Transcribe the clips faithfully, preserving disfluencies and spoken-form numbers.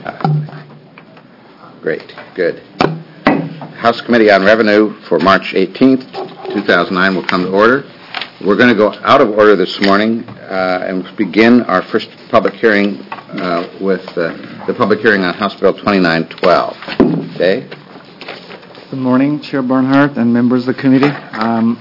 Uh, great, good. House Committee on Revenue for March eighteenth, two thousand nine will come to order. We're going to go out of order this morning uh, and begin our first public hearing uh, with uh, the public hearing on House Bill twenty-nine twelve. Dave? Good morning, Chair Barnhart and members of the committee. Um,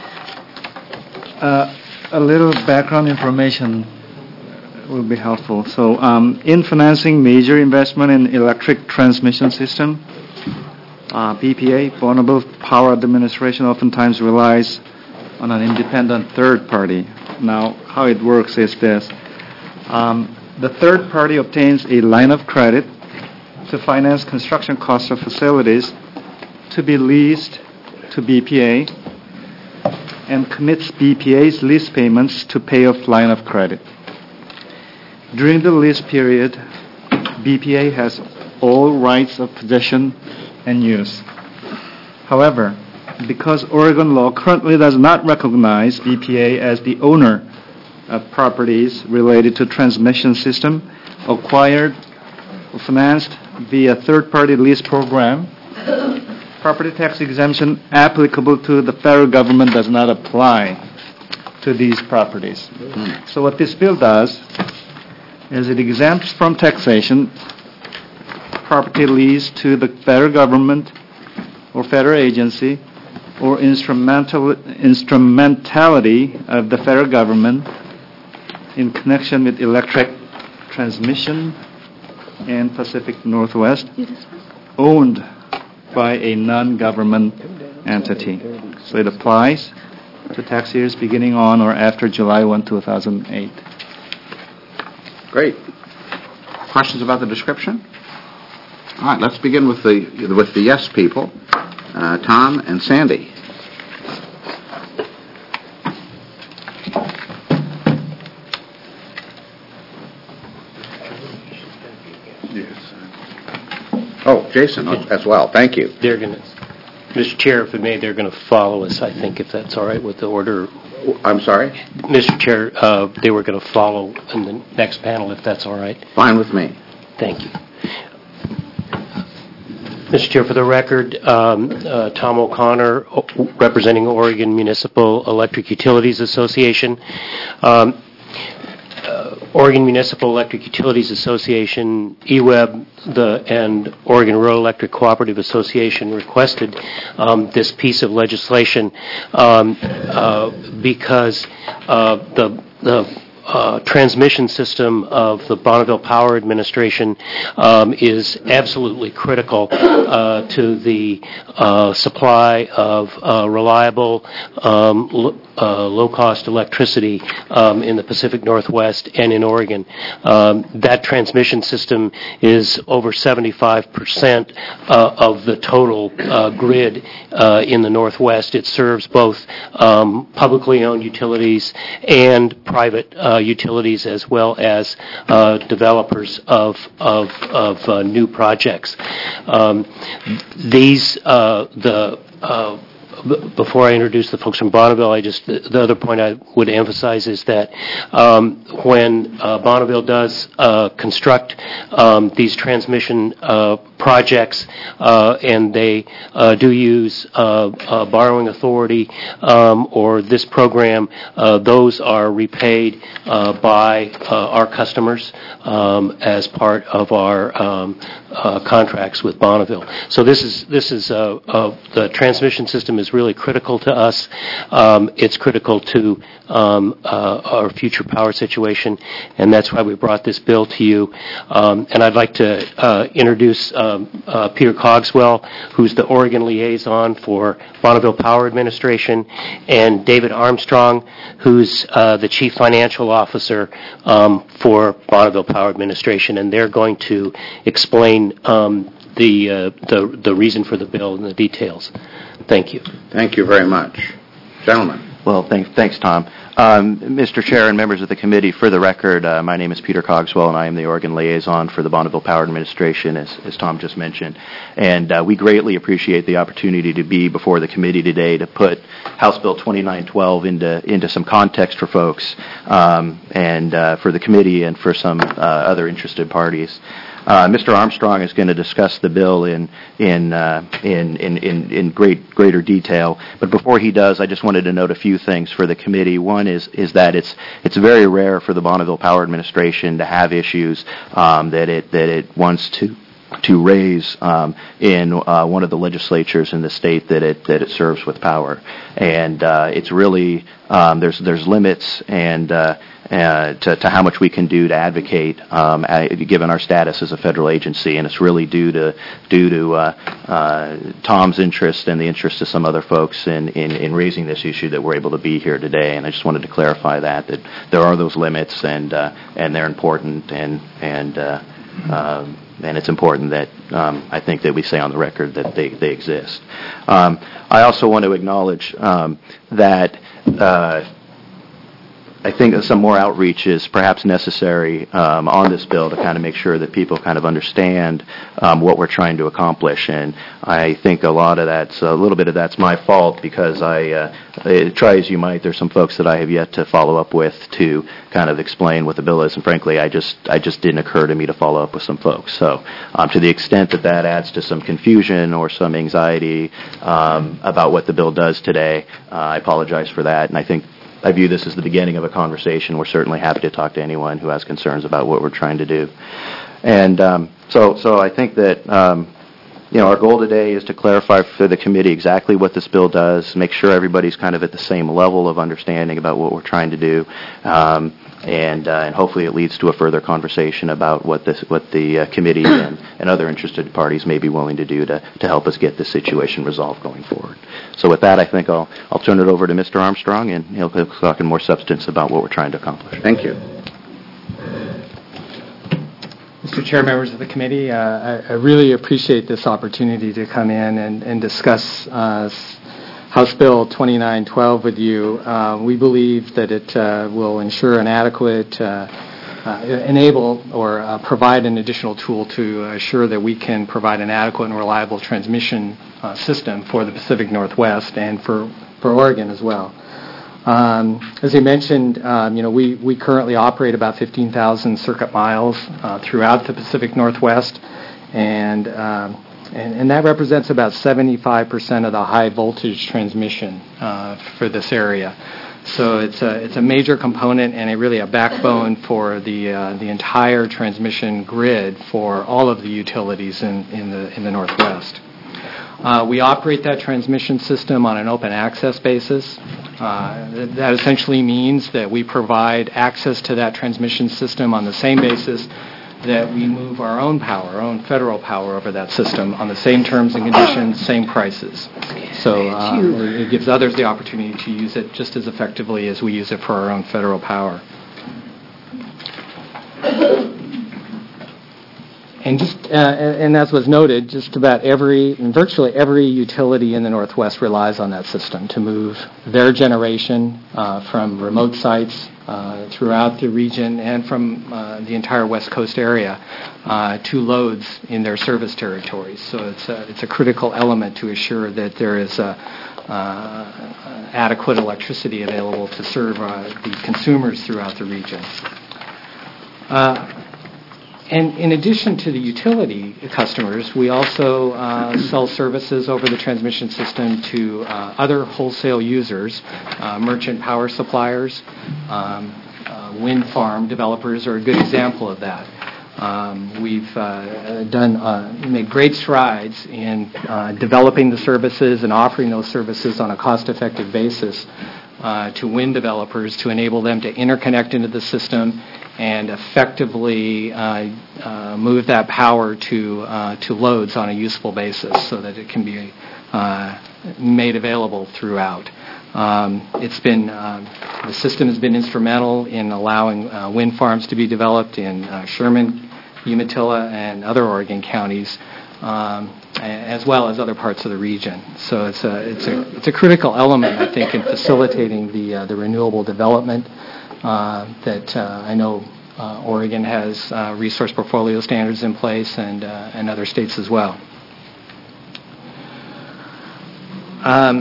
uh, a little background information will be helpful. So, um, in financing major investment in electric transmission system, uh, B P A, Bonneville Power Administration, oftentimes relies on an independent third party. Now, how it works is this. Um, the third party obtains a line of credit to finance construction costs of facilities to be leased to B P A and commits B P A's lease payments to pay off line of credit. During the lease period, B P A has all rights of possession and use. However, because Oregon law currently does not recognize B P A as the owner of properties related to transmission system acquired or financed via third-party lease program, property tax exemption applicable to the federal government does not apply to these properties. Mm-hmm. So what this bill does is it exempts from taxation property leased to the federal government or federal agency or instrumental, instrumentality of the federal government in connection with electric transmission and Pacific Northwest owned by a non-government entity. So it applies to tax years beginning on or after July first, two thousand eight. Great. Questions about the description? All right, let's begin with the with the yes people, uh, Tom and Sandy. Yes. Oh, Jason as well. Thank you. They're going to, Mister Chair, if it may, they're going to follow us. I think if that's all right with the order. I'm sorry? Mister Chair, uh, they were going to follow in the next panel, if that's all right. Fine with me. Thank you. Mister Chair, for the record, um, uh, Tom O'Connor, representing Oregon Municipal Electric Utilities Association. Um, uh, Oregon Municipal Electric Utilities Association, E W E B, the, and Oregon Rural Electric Cooperative Association requested um, this piece of legislation um, uh, because uh, the the Uh, transmission system of the Bonneville Power Administration um, is absolutely critical uh, to the uh, supply of uh, reliable, um, lo- uh, low-cost electricity um, in the Pacific Northwest and in Oregon. Um, that transmission system is over seventy-five percent uh, of the total uh, grid uh, in the Northwest. It serves both um, publicly owned utilities and private uh, utilities, as well as uh, developers of of, of uh, new projects. Um, these uh, the uh, b- before I introduce the folks from Bonneville, I just the, the other point I would emphasize is that um, when uh, Bonneville does uh, construct um, these transmission uh, projects uh, and they uh, do use uh, uh, borrowing authority um, or this program, uh, those are repaid uh, by uh, our customers um, as part of our um, uh, contracts with Bonneville. So this is this is uh, uh, the transmission system is really critical to us. Um, it's critical to um, uh, our future power situation, and that's why we brought this bill to you. Um, and I'd like to uh, introduce um, uh, Peter Cogswell, who's the Oregon liaison for Bonneville Power Administration, and David Armstrong, who's uh, the chief financial officer um, for Bonneville Power Administration, and they're going to explain um, the, uh, the the reason for the bill and the details. Thank you. Thank you very much. Gentlemen. Well, thanks, thanks Tom. Um, Mister Chair and members of the committee, for the record, uh, my name is Peter Cogswell, and I am the Oregon liaison for the Bonneville Power Administration, as, as Tom just mentioned. And uh, we greatly appreciate the opportunity to be before the committee today to put House Bill twenty-nine twelve into into some context for folks, um, and uh, for the committee and for some uh, other interested parties. Uh, Mister Armstrong is going to discuss the bill in in, uh, in in in in great greater detail. But before he does, I just wanted to note a few things for the committee. One is is that it's it's very rare for the Bonneville Power Administration to have issues um, that it that it wants to. to raise um, in uh, one of the legislatures in the state that it that it serves with power, and uh, it's really um, there's there's limits and uh, uh, to, to how much we can do to advocate, um, given our status as a federal agency, and it's really due to due to uh, uh, Tom's interest and the interest of some other folks in, in, in raising this issue that we're able to be here today. And I just wanted to clarify that that there are those limits, and uh, and they're important, and and. Uh, um, And it's important that um, I think that we say on the record that they, they exist. Um, I also want to acknowledge um, that uh, I think that some more outreach is perhaps necessary um, on this bill to kind of make sure that people kind of understand um, what we're trying to accomplish. And I think a lot of that's, a little bit of that's my fault, because I, uh, try as you might, there's some folks that I have yet to follow up with to kind of explain what the bill is. And frankly, I just, I just didn't occur to me to follow up with some folks. So um, to the extent that that adds to some confusion or some anxiety um, about what the bill does today, uh, I apologize for that. And I think I view this as the beginning of a conversation. We're certainly happy to talk to anyone who has concerns about what we're trying to do. And um, so so I think that, um, you know, our goal today is to clarify for the committee exactly what this bill does, make sure everybody's kind of at the same level of understanding about what we're trying to do, um, and uh, and hopefully it leads to a further conversation about what this what the uh, committee and, and other interested parties may be willing to do to, to help us get this situation resolved going forward. So with that, I think I'll I'll turn it over to Mister Armstrong, and he'll, he'll talk in more substance about what we're trying to accomplish. Thank you. Mister Chair, members of the committee, uh, I, I really appreciate this opportunity to come in and, and discuss uh, House Bill twenty-nine twelve with you. Uh, we believe that it uh, will ensure an adequate, uh, uh, enable or uh, provide an additional tool to assure that we can provide an adequate and reliable transmission uh, system for the Pacific Northwest and for, for Oregon as well. Um, as you mentioned, um, you know, we, we currently operate about fifteen thousand circuit miles uh, throughout the Pacific Northwest, and, um, and and that represents about seventy-five percent of the high voltage transmission uh, for this area. So it's a it's a major component and a really a backbone for the uh, the entire transmission grid for all of the utilities in, in the in the Northwest. Uh, we operate that transmission system on an open access basis. Uh, that essentially means that we provide access to that transmission system on the same basis that we move our own power, our own federal power over that system on the same terms and conditions, same prices. So uh, it gives others the opportunity to use it just as effectively as we use it for our own federal power. And just uh, and as was noted, just about every, virtually every utility in the Northwest relies on that system to move their generation uh, from remote sites uh, throughout the region and from uh, the entire West Coast area uh, to loads in their service territories. So it's a, it's a critical element to assure that there is a, uh, adequate electricity available to serve uh, the consumers throughout the region. Uh, And in addition to the utility customers, we also uh, sell services over the transmission system to uh, other wholesale users. Uh, merchant power suppliers, um, uh, wind farm developers are a good example of that. Um, we've uh, done uh, made great strides in uh, developing the services and offering those services on a cost-effective basis uh, to wind developers to enable them to interconnect into the system and effectively uh, uh, move that power to uh, to loads on a useful basis so that it can be uh, made available throughout. Um, it's been uh, the system has been instrumental in allowing uh, wind farms to be developed in uh, Sherman, Umatilla, and other Oregon counties, um, as well as other parts of the region. So it's a it's a it's a critical element, I think, in facilitating the uh, the renewable development. Uh, that uh, I know uh, Oregon has uh, resource portfolio standards in place, and uh, and other states as well. Um,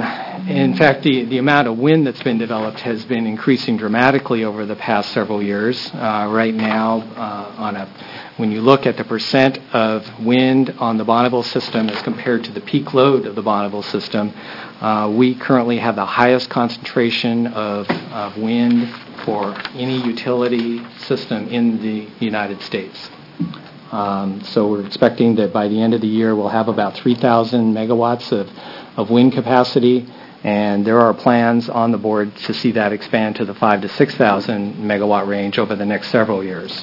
In fact, the, the amount of wind that's been developed has been increasing dramatically over the past several years. Uh, right now, uh, on a when you look at the percent of wind on the Bonneville system as compared to the peak load of the Bonneville system, uh, we currently have the highest concentration of, of wind for any utility system in the United States. Um, so we're expecting that by the end of the year we'll have about three thousand megawatts of, of wind capacity, and there are plans on the board to see that expand to the five to six thousand megawatt range over the next several years.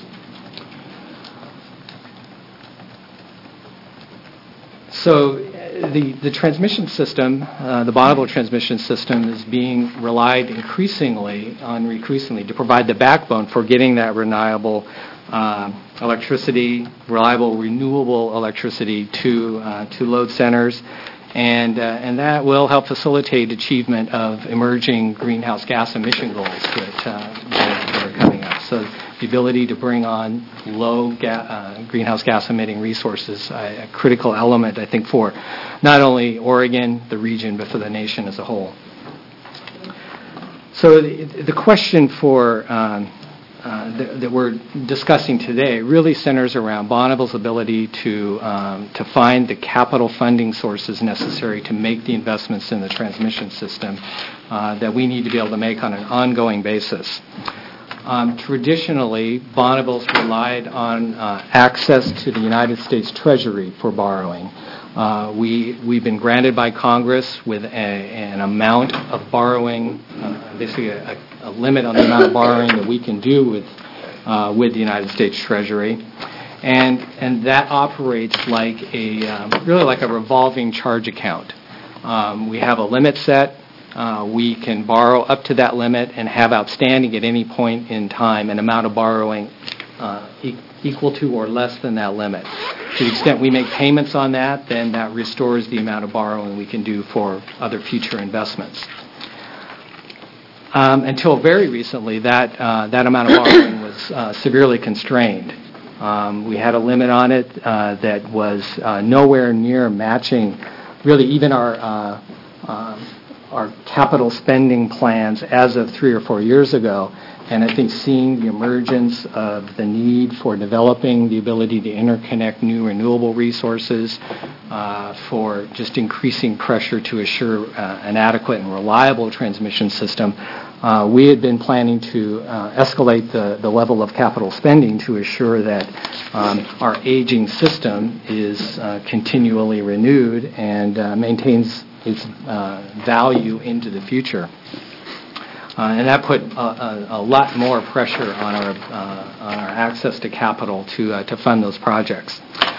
So the, the transmission system, uh, the Bonneville transmission system, is being relied increasingly on increasingly to provide the backbone for getting that reliable uh, electricity, reliable renewable electricity to uh, to load centers, and uh, and that will help facilitate achievement of emerging greenhouse gas emission goals that, uh, that are coming up. So the ability to bring on low ga- uh, greenhouse gas emitting resources, uh, a critical element, I think, for not only Oregon, the region, but for the nation as a whole. So the, the question for um, uh, th- that we're discussing today really centers around Bonneville's ability to um, to find the capital funding sources necessary to make the investments in the transmission system uh, that we need to be able to make on an ongoing basis. Um, traditionally, Bonneville's relied on uh, access to the United States Treasury for borrowing. Uh, we, we've been granted by Congress with a, an amount of borrowing, uh, basically a, a limit on the amount of borrowing that we can do with, uh, with the United States Treasury. And, and that operates like a, um, really like a revolving charge account. Um, we have a limit set. Uh, we can borrow up to that limit and have outstanding at any point in time an amount of borrowing uh, e- equal to or less than that limit. To the extent we make payments on that, then that restores the amount of borrowing we can do for other future investments. Um, until very recently, that uh, that amount of borrowing was uh, severely constrained. Um, we had a limit on it uh, that was uh, nowhere near matching, really, even our uh, uh, our capital spending plans as of three or four years ago. And I think seeing the emergence of the need for developing the ability to interconnect new renewable resources, uh, for just increasing pressure to assure uh, an adequate and reliable transmission system, uh, we had been planning to uh, escalate the, the level of capital spending to assure that um, our aging system is uh, continually renewed and uh, maintains its uh, value into the future. Uh, and that put a, a, a lot more pressure on our uh, on our access to capital to uh, to fund those projects.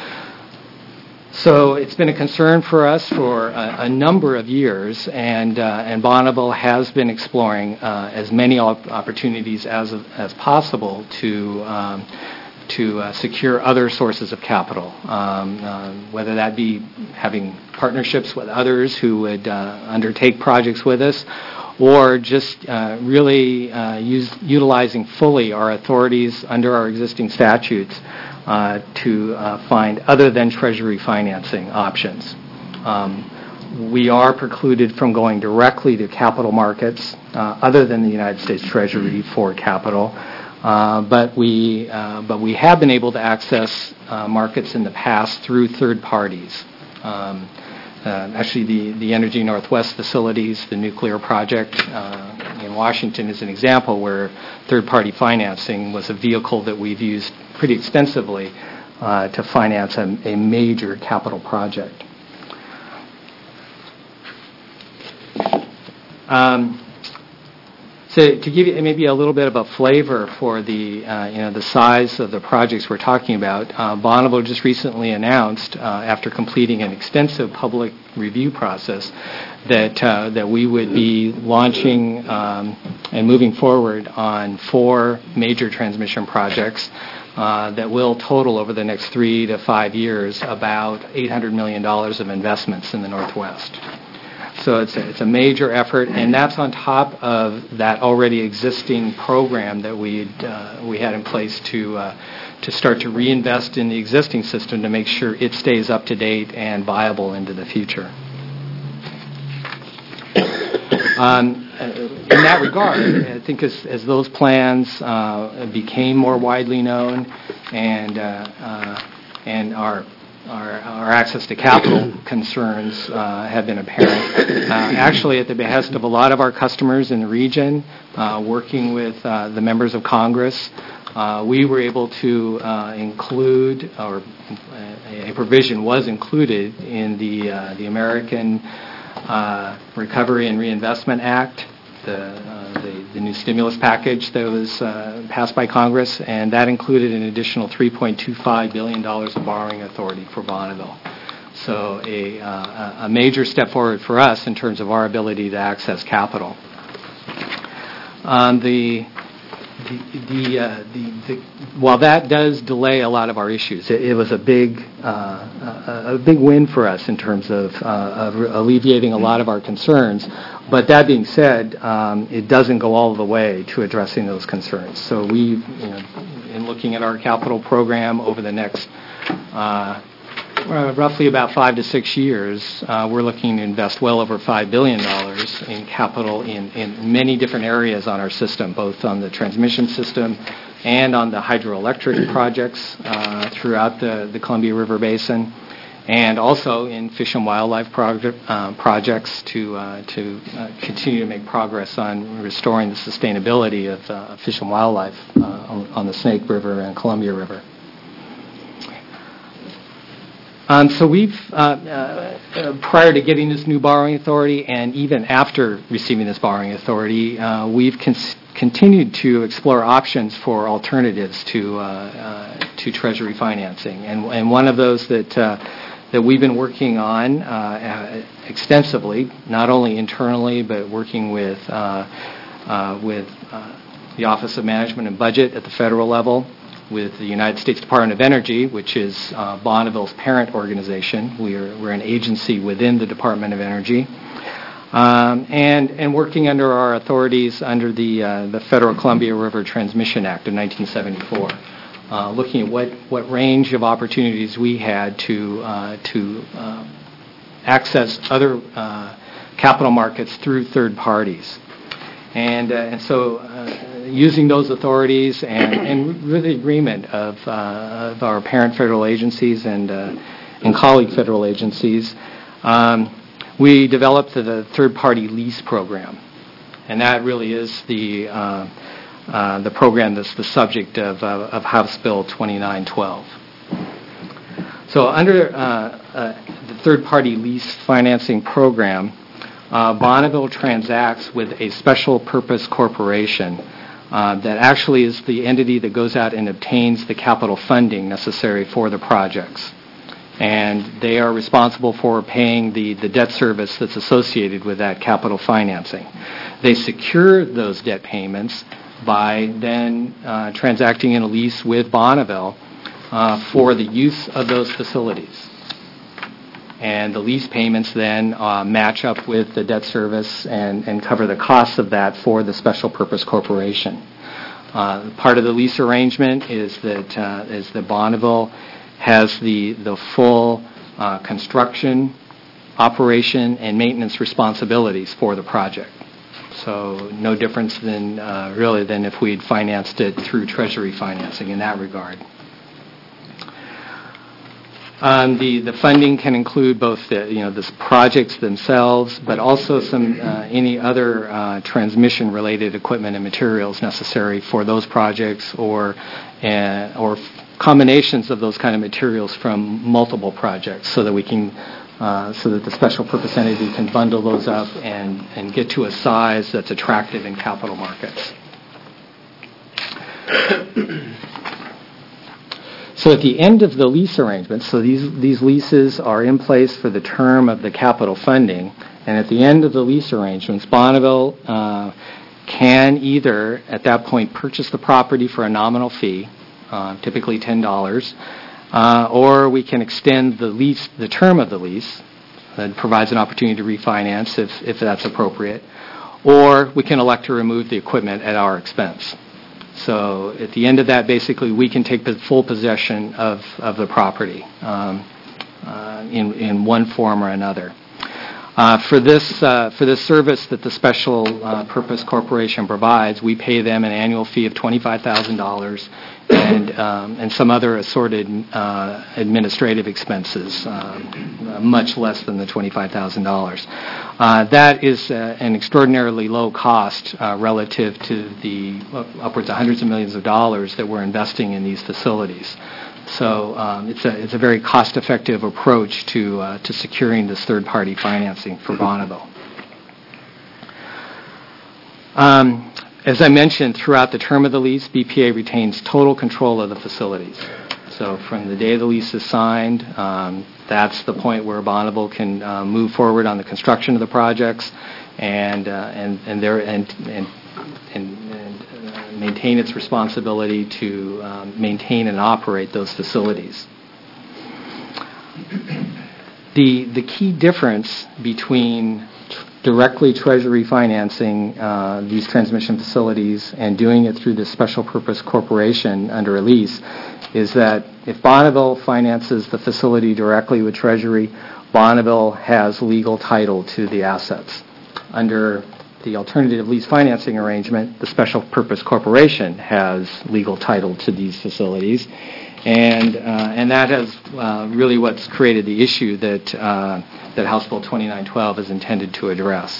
So it's been a concern for us for a, a number of years, and uh, and Bonneville has been exploring uh, as many op- opportunities as as possible to um, to uh, secure other sources of capital, um, uh, whether that be having partnerships with others who would uh, undertake projects with us, or just uh, really uh, use, utilizing fully our authorities under our existing statutes uh, to uh, find other than Treasury financing options. Um, we are precluded from going directly to capital markets uh, other than the United States Treasury for capital, uh, but we uh, but we have been able to access uh, markets in the past through third parties. Um, Uh, actually, the, the Energy Northwest facilities, the nuclear project uh, in Washington is an example where third-party financing was a vehicle that we've used pretty extensively uh, to finance a, a major capital project. Um, So to give you maybe a little bit of a flavor for the uh, you know the size of the projects we're talking about, uh, Bonneville just recently announced, uh, after completing an extensive public review process, that uh, that we would be launching um, and moving forward on four major transmission projects uh, that will total over the next three to five years about eight hundred million dollars of investments in the Northwest. So it's a, it's a major effort, and that's on top of that already existing program that we uh, we had in place to uh, to start to reinvest in the existing system to make sure it stays up to date and viable into the future. Um, uh, in that regard, I think as, as those plans uh, became more widely known and uh, uh, and our Our, our access to capital concerns uh, have been apparent. Uh, actually, at the behest of a lot of our customers in the region, uh, working with uh, the members of Congress, uh, we were able to uh, include, or a provision was included in the uh, the American uh, Recovery and Reinvestment Act, the, uh, the the new stimulus package that was uh, passed by Congress, and that included an additional three point two five billion dollars of borrowing authority for Bonneville. So a, uh, a major step forward for us in terms of our ability to access capital. Um, the the the, uh, the the while that does delay a lot of our issues, it, it was a big uh, a, a big win for us in terms of, uh, of alleviating a lot of our concerns. But that being said, um, it doesn't go all the way to addressing those concerns. So we, you know, in looking at our capital program over the next uh, uh, roughly about five to six years, uh, we're looking to invest well over five billion dollars in capital in, in many different areas on our system, both on the transmission system and on the hydroelectric projects uh, throughout the, the Columbia River Basin, and also in fish and wildlife project, uh, projects to uh, to uh, continue to make progress on restoring the sustainability of uh, fish and wildlife uh, on, on the Snake River and Columbia River. Um, so we've, uh, uh, prior to getting this new borrowing authority and even after receiving this borrowing authority, uh, we've cons- continued to explore options for alternatives to uh, uh, to Treasury financing. And, and one of those that uh, that we've been working on uh, extensively, not only internally, but working with uh, uh, with uh, the Office of Management and Budget at the federal level, with the United States Department of Energy, which is uh, Bonneville's parent organization. We are, we're an agency within the Department of Energy. Um, and, and working under our authorities under the, uh, the Federal Columbia River Transmission Act of nineteen seventy-four. Uh, looking at what, what range of opportunities we had to uh, to uh, access other uh, capital markets through third parties, and uh, and so uh, using those authorities and, and with the agreement of, uh, of our parent federal agencies and uh, and colleague federal agencies, um, we developed the, the third party lease program, and that really is the uh, Uh, the program that's the subject of, uh, of House Bill twenty-nine twelve. So under uh, uh, the third-party lease financing program, uh, Bonneville transacts with a special purpose corporation uh, that actually is the entity that goes out and obtains the capital funding necessary for the projects. And they are responsible for paying the, the debt service that's associated with that capital financing. They secure those debt payments by then uh, transacting in a lease with Bonneville uh, for the use of those facilities. And the lease payments then uh, match up with the debt service and, and cover the costs of that for the special purpose corporation. Uh, part of the lease arrangement is that uh, is that Bonneville has the, the full uh, construction, operation, and maintenance responsibilities for the project. So no difference than uh, really than if we'd financed it through Treasury financing in that regard. Um, the the funding can include both the you know the projects themselves, but also some uh, any other uh, transmission related equipment and materials necessary for those projects, or uh, or combinations of those kind of materials from multiple projects, so that we can. Uh, so that the special purpose entity can bundle those up and, and get to a size that's attractive in capital markets. So at the end of the lease arrangement, so these, these leases are in place for the term of the capital funding, and at the end of the lease arrangements, Bonneville uh, can either at that point purchase the property for a nominal fee, uh, typically ten dollars, Uh, or we can extend the lease, the term of the lease, that provides an opportunity to refinance if, if that's appropriate, or we can elect to remove the equipment at our expense. So at the end of that, basically, we can take full possession of, of the property um, uh, in, in one form or another. Uh, for this uh, for this service that the Special uh, Purpose Corporation provides, we pay them an annual fee of twenty-five thousand dollars and um, and some other assorted uh, administrative expenses, um, much less than the twenty-five thousand dollars. Uh, that is uh, an extraordinarily low cost uh, relative to the upwards of hundreds of millions of dollars that we're investing in these facilities. So um, it's a it's a very cost-effective approach to uh, to securing this third-party financing for Bonneville. Um, as I mentioned, throughout the term of the lease, B P A retains total control of the facilities. So from the day the lease is signed, um, that's the point where Bonneville can uh, move forward on the construction of the projects, and uh, and and there and and and. and maintain its responsibility to um, maintain and operate those facilities. The the key difference between t- directly Treasury financing uh, these transmission facilities and doing it through this special purpose corporation under a lease is that if Bonneville finances the facility directly with Treasury, Bonneville has legal title to the assets. Under the alternative lease financing arrangement, the Special Purpose Corporation has legal title to these facilities, and uh, and that has uh, really what's created the issue that uh, that House Bill twenty-nine twelve is intended to address.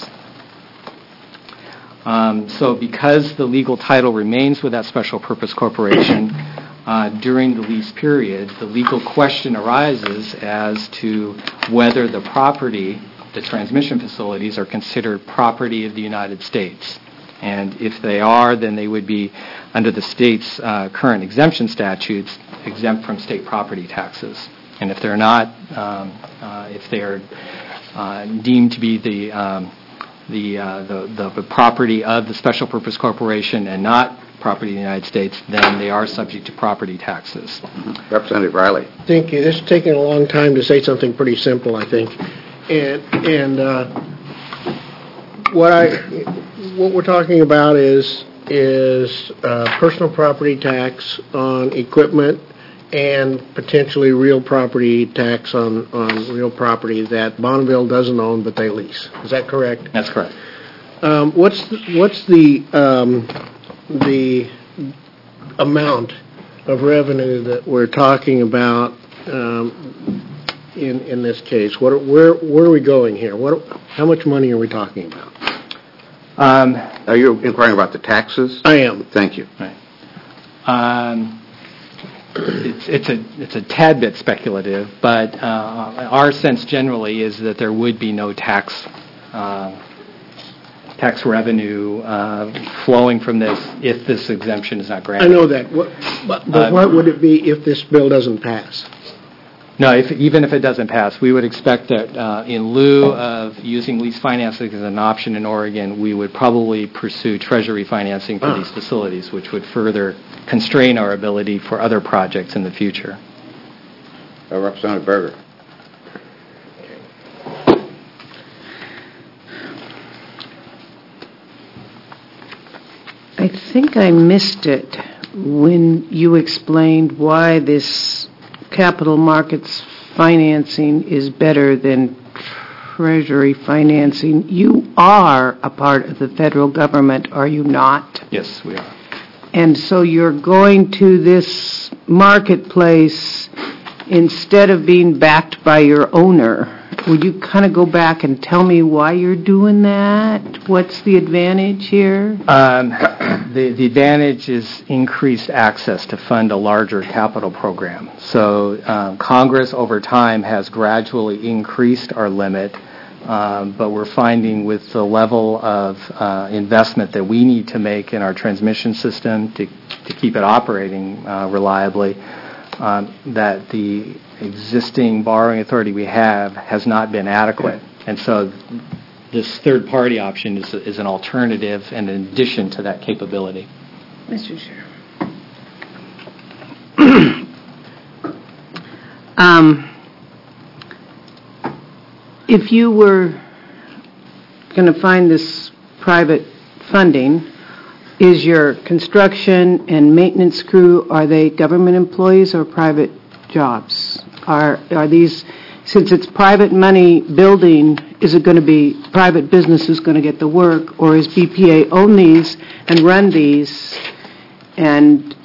Um, so, because the legal title remains with that Special Purpose Corporation uh, during the lease period, the legal question arises as to whether the property, the transmission facilities, are considered property of the United States. And if they are, then they would be, under the state's uh, current exemption statutes, exempt from state property taxes. And if they're not, um, uh, if they are uh, deemed to be the, um, the, uh, the, the the property of the Special Purpose Corporation and not property of the United States, then they are subject to property taxes. Representative Riley. Thank you. This is taking a long time to say something pretty simple, I think. And and uh, what I what we're talking about is is uh, personal property tax on equipment and potentially real property tax on, on real property that Bonneville doesn't own but they lease. Is that correct? That's correct. Um, what's the, what's the um, the amount of revenue that we're talking about um, in in this case? What where where are we going here? What how much money are we talking about? Um, Are you inquiring about the taxes? I am. Thank you. Right. Um, it's, it's a it's a tad bit speculative, but uh, our sense generally is that there would be no tax uh, tax revenue uh, flowing from this if this exemption is not granted. I know that. What, but but Uh, what would it be if this bill doesn't pass? No, if, even if it doesn't pass, we would expect that uh, in lieu of using lease financing as an option in Oregon, we would probably pursue Treasury financing for Ah. these facilities, which would further constrain our ability for other projects in the future. Uh, Representative Berger. I think I missed it when you explained why this capital markets financing is better than Treasury financing. You are a part of the federal government, are you not? Yes, we are. And so you're going to this marketplace instead of being backed by your owner. Would you kind of go back and tell me why you're doing that? What's the advantage here? Um, the, the advantage is increased access to fund a larger capital program. So um, Congress over time has gradually increased our limit, um, but we're finding with the level of uh, investment that we need to make in our transmission system to, to keep it operating uh, reliably, um, that the existing borrowing authority we have has not been adequate. And so this third-party option is, is an alternative and an addition to that capability. Mister Chair. um, if you were going to find this private funding, is your construction and maintenance crew, are they government employees or private jobs? Are are these since it's private money building, is it going to be private businesses going to get the work, or is B P A own these and run these, and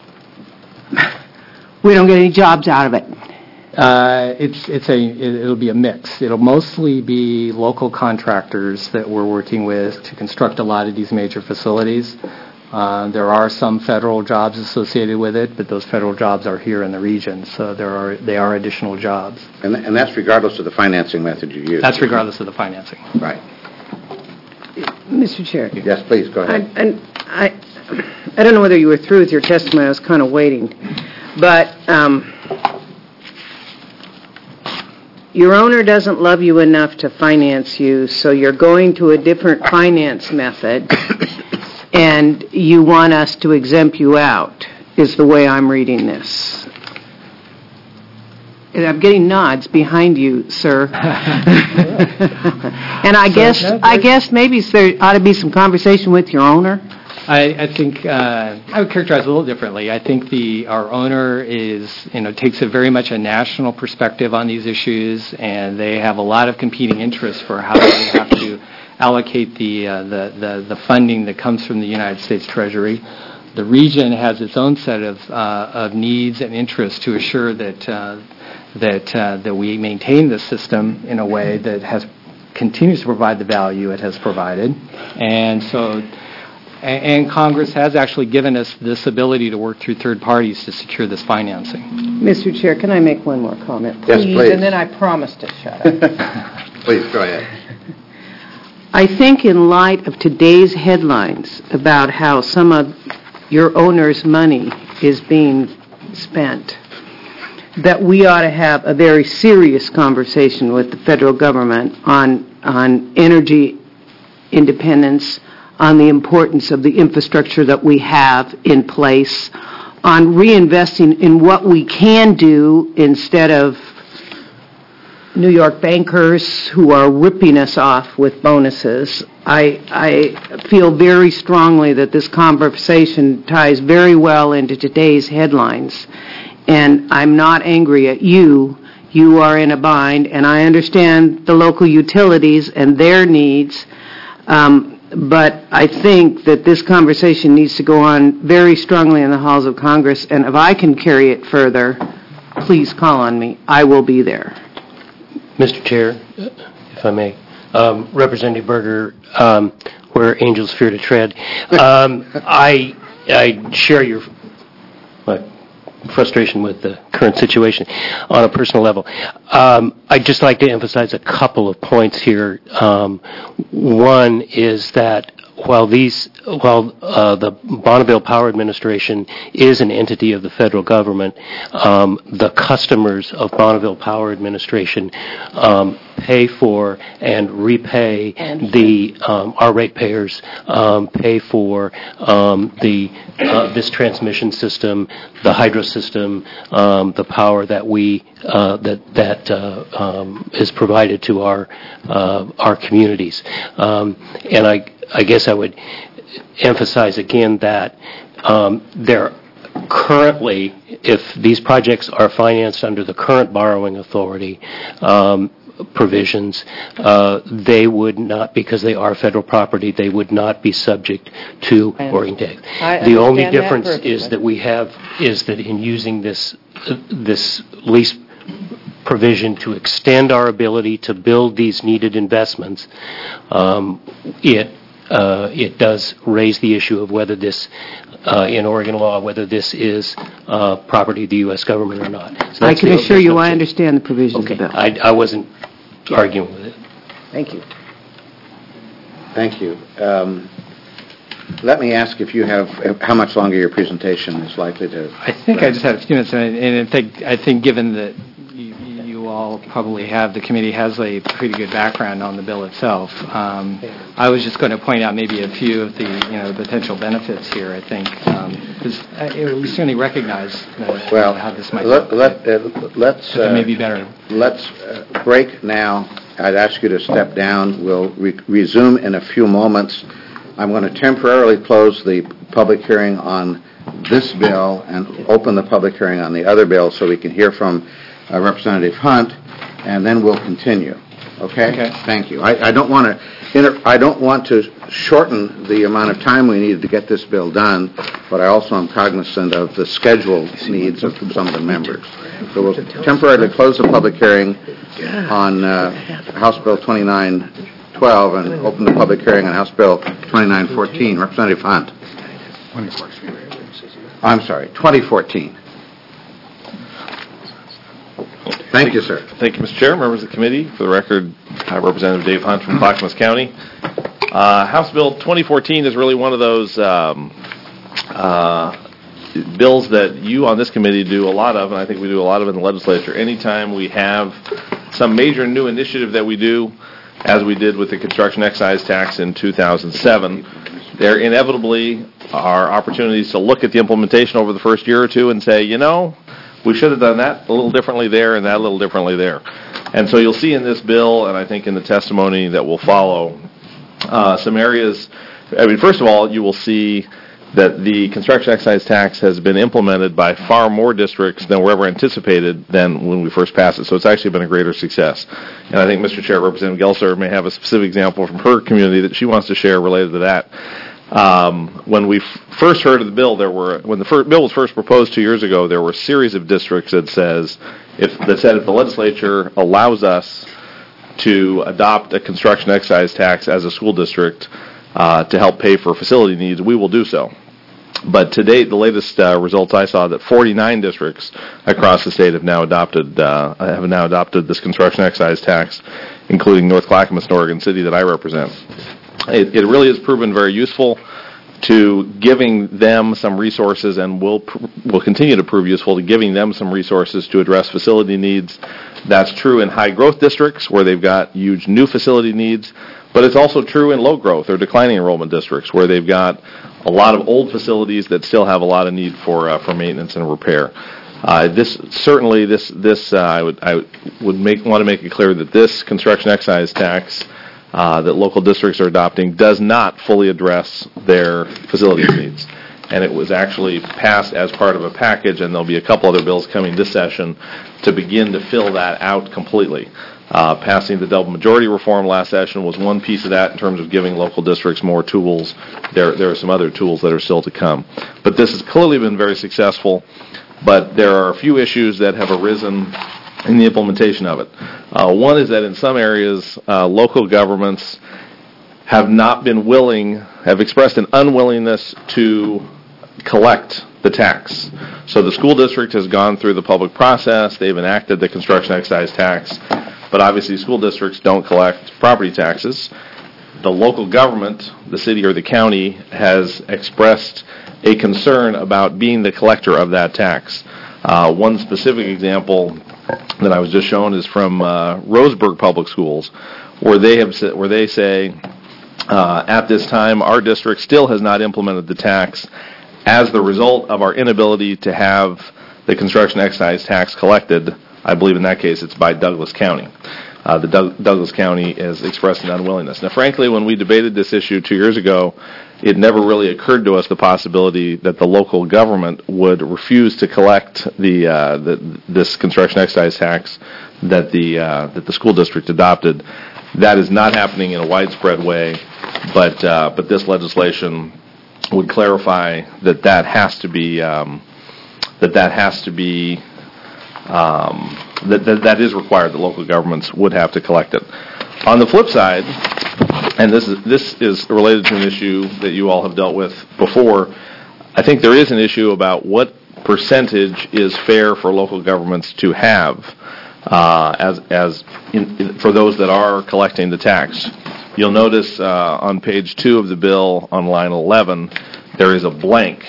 we don't get any jobs out of it? Uh, it's it's a it, it'll be a mix. It'll mostly be local contractors that we're working with to construct a lot of these major facilities. Uh, there are some federal jobs associated with it, but those federal jobs are here in the region, so there are they are additional jobs. And, and that's regardless of the financing method you use? That's regardless of the financing. Right. Mister Chair. Yes, please, go I, ahead. and I, I don't know whether you were through with your testimony. I was kind of waiting. But um, your owner doesn't love you enough to finance you, so you're going to a different finance method, and you want us to exempt you out, is the way I'm reading this. And I'm getting nods behind you, sir. And I guess I guess maybe there ought to be some conversation with your owner. I, I think uh, I would characterize it a little differently. I think the our owner is, you know, takes a very much a national perspective on these issues, and they have a lot of competing interests for how they have to allocate the, uh, the the the funding that comes from the United States Treasury. The region has its own set of uh, of needs and interests to assure that uh, that uh, that we maintain the system in a way that has continues to provide the value it has provided, and so. And Congress has actually given us this ability to work through third parties to secure this financing. Mister Chair, can I make one more comment, Yes, please. And then I promise to shut up. Please, go ahead. I think in light of today's headlines about how some of your owner's money is being spent, that we ought to have a very serious conversation with the federal government on on energy independence, on the importance of the infrastructure that we have in place, on reinvesting in what we can do instead of New York bankers who are ripping us off with bonuses. I, I feel very strongly that this conversation ties very well into today's headlines, and I'm not angry at you. You are in a bind, and I understand the local utilities and their needs. Um, But I think that this conversation needs to go on very strongly in the halls of Congress, and if I can carry it further, please call on me. I will be there. Mister Chair, if I may, um, Representative Berger, um, where angels fear to tread, um, I I share your my frustration with the current situation on a personal level. Um, I'd just like to emphasize a couple of points here. Um, one is that while these, while uh, the Bonneville Power Administration is an entity of the federal government, um, the customers of Bonneville Power Administration um, pay for and repay the um, our ratepayers um, pay for um, the uh, this transmission system, the hydro system, um, the power that we uh, that that uh, um, is provided to our uh, our communities, um, and I. I guess I would emphasize again that um, there currently, if these projects are financed under the current borrowing authority um, provisions, uh, they would not, because they are federal property, they would not be subject to Oregon tax. The only difference is that we have is that in using this uh, this lease provision to extend our ability to build these needed investments, um, it Uh, it does raise the issue of whether this, uh, in Oregon law, whether this is uh, property of the U S government or not. So I can the, assure you I understand the provisions okay. of the bill. I, I wasn't arguing with it. Thank you. Thank you. Um, let me ask if you have, how much longer your presentation is likely to... I think I just had a few minutes, and I, and I think I think given that you, you all probably have, the committee has a pretty good background on the bill itself. Um, I was just going to point out maybe a few of the, you know, potential benefits here, I think, because um, we certainly recognize uh, well, how this might let, work. let, uh, let's, uh, maybe better. Let's uh, break now. I'd ask you to step down. We'll re- resume in a few moments. I'm going to temporarily close the public hearing on this bill and open the public hearing on the other bill so we can hear from uh, Representative Hunt. and then we'll continue. Okay? Okay. Thank you. I, I don't want to inter- I don't want to shorten the amount of time we need to get this bill done, but I also am cognizant of the schedule needs of some of the members. So we'll temporarily close the public hearing on uh, House Bill twenty-nine twelve and open the public hearing on House Bill twenty-nine fourteen. Representative Hunt. I'm sorry, twenty fourteen. Thank you, sir. Thank you, Mister Chair, members of the committee. For the record, uh, Representative Dave Hunt from Clackamas County. Uh, House Bill twenty fourteen is really one of those um, uh, bills that you on this committee do a lot of, and I think we do a lot of in the legislature. Anytime we have some major new initiative that we do, as we did with the construction excise tax in two thousand seven, there inevitably are opportunities to look at the implementation over the first year or two and say, you know, we should have done that a little differently there and that a little differently there. And so you'll see in this bill, and I think in the testimony that will follow, uh, some areas. I mean, first of all, you will see that the construction excise tax has been implemented by far more districts than were ever anticipated than when we first passed it. So it's actually been a greater success. And I think, Mister Chair, Representative Gelser may have a specific example from her community that she wants to share related to that. Um, when we f- first heard of the bill, there were when the fir- bill was first proposed two years ago, there were a series of districts that says if that said if the legislature allows us to adopt a construction excise tax as a school district uh, to help pay for facility needs, we will do so. But to date, the latest uh, results I saw that forty-nine districts across the state have now adopted uh, have now adopted this construction excise tax, including North Clackamas and Oregon City that I represent. It, it really has proven very useful to giving them some resources, and will pr- will continue to prove useful to giving them some resources to address facility needs. That's true in high growth districts where they've got huge new facility needs, but it's also true in low growth or declining enrollment districts where they've got a lot of old facilities that still have a lot of need for uh, for maintenance and repair. Uh, this certainly this this uh, I would I would make want to make it clear that this construction excise tax Uh, that local districts are adopting does not fully address their facilities needs. And it was actually passed as part of a package, and there'll be a couple other bills coming this session to begin to fill that out completely. Uh, passing the double majority reform last session was one piece of that in terms of giving local districts more tools. There, there are some other tools that are still to come. But this has clearly been very successful, but there are a few issues that have arisen in the implementation of it. Uh, one is that in some areas, uh, local governments have not been willing, have expressed an unwillingness to collect the tax. So the school district has gone through the public process, they've enacted the construction excise tax, but obviously school districts don't collect property taxes. The local government, the city or the county, has expressed a concern about being the collector of that tax. Uh, one specific example that I was just shown is from uh, Roseburg Public Schools, where they have where they say uh, at this time our district still has not implemented the tax as the result of our inability to have the construction excise tax collected. I believe in that case it's by Douglas County. Uh, the Doug- Douglas County has expressed an unwillingness. Now, frankly, when we debated this issue two years ago, it never really occurred to us the possibility that the local government would refuse to collect the, uh, the this construction excise tax that the uh, that the school district adopted. That is not happening in a widespread way, but uh, but this legislation would clarify that that has to be um, that that has to be um, that, that that is required. That local governments would have to collect it. On the flip side, and this is this is related to an issue that you all have dealt with before, I think there is an issue about what percentage is fair for local governments to have uh, as as in, in, for those that are collecting the tax. You'll notice uh, on page two of the bill on line eleven there is a blank.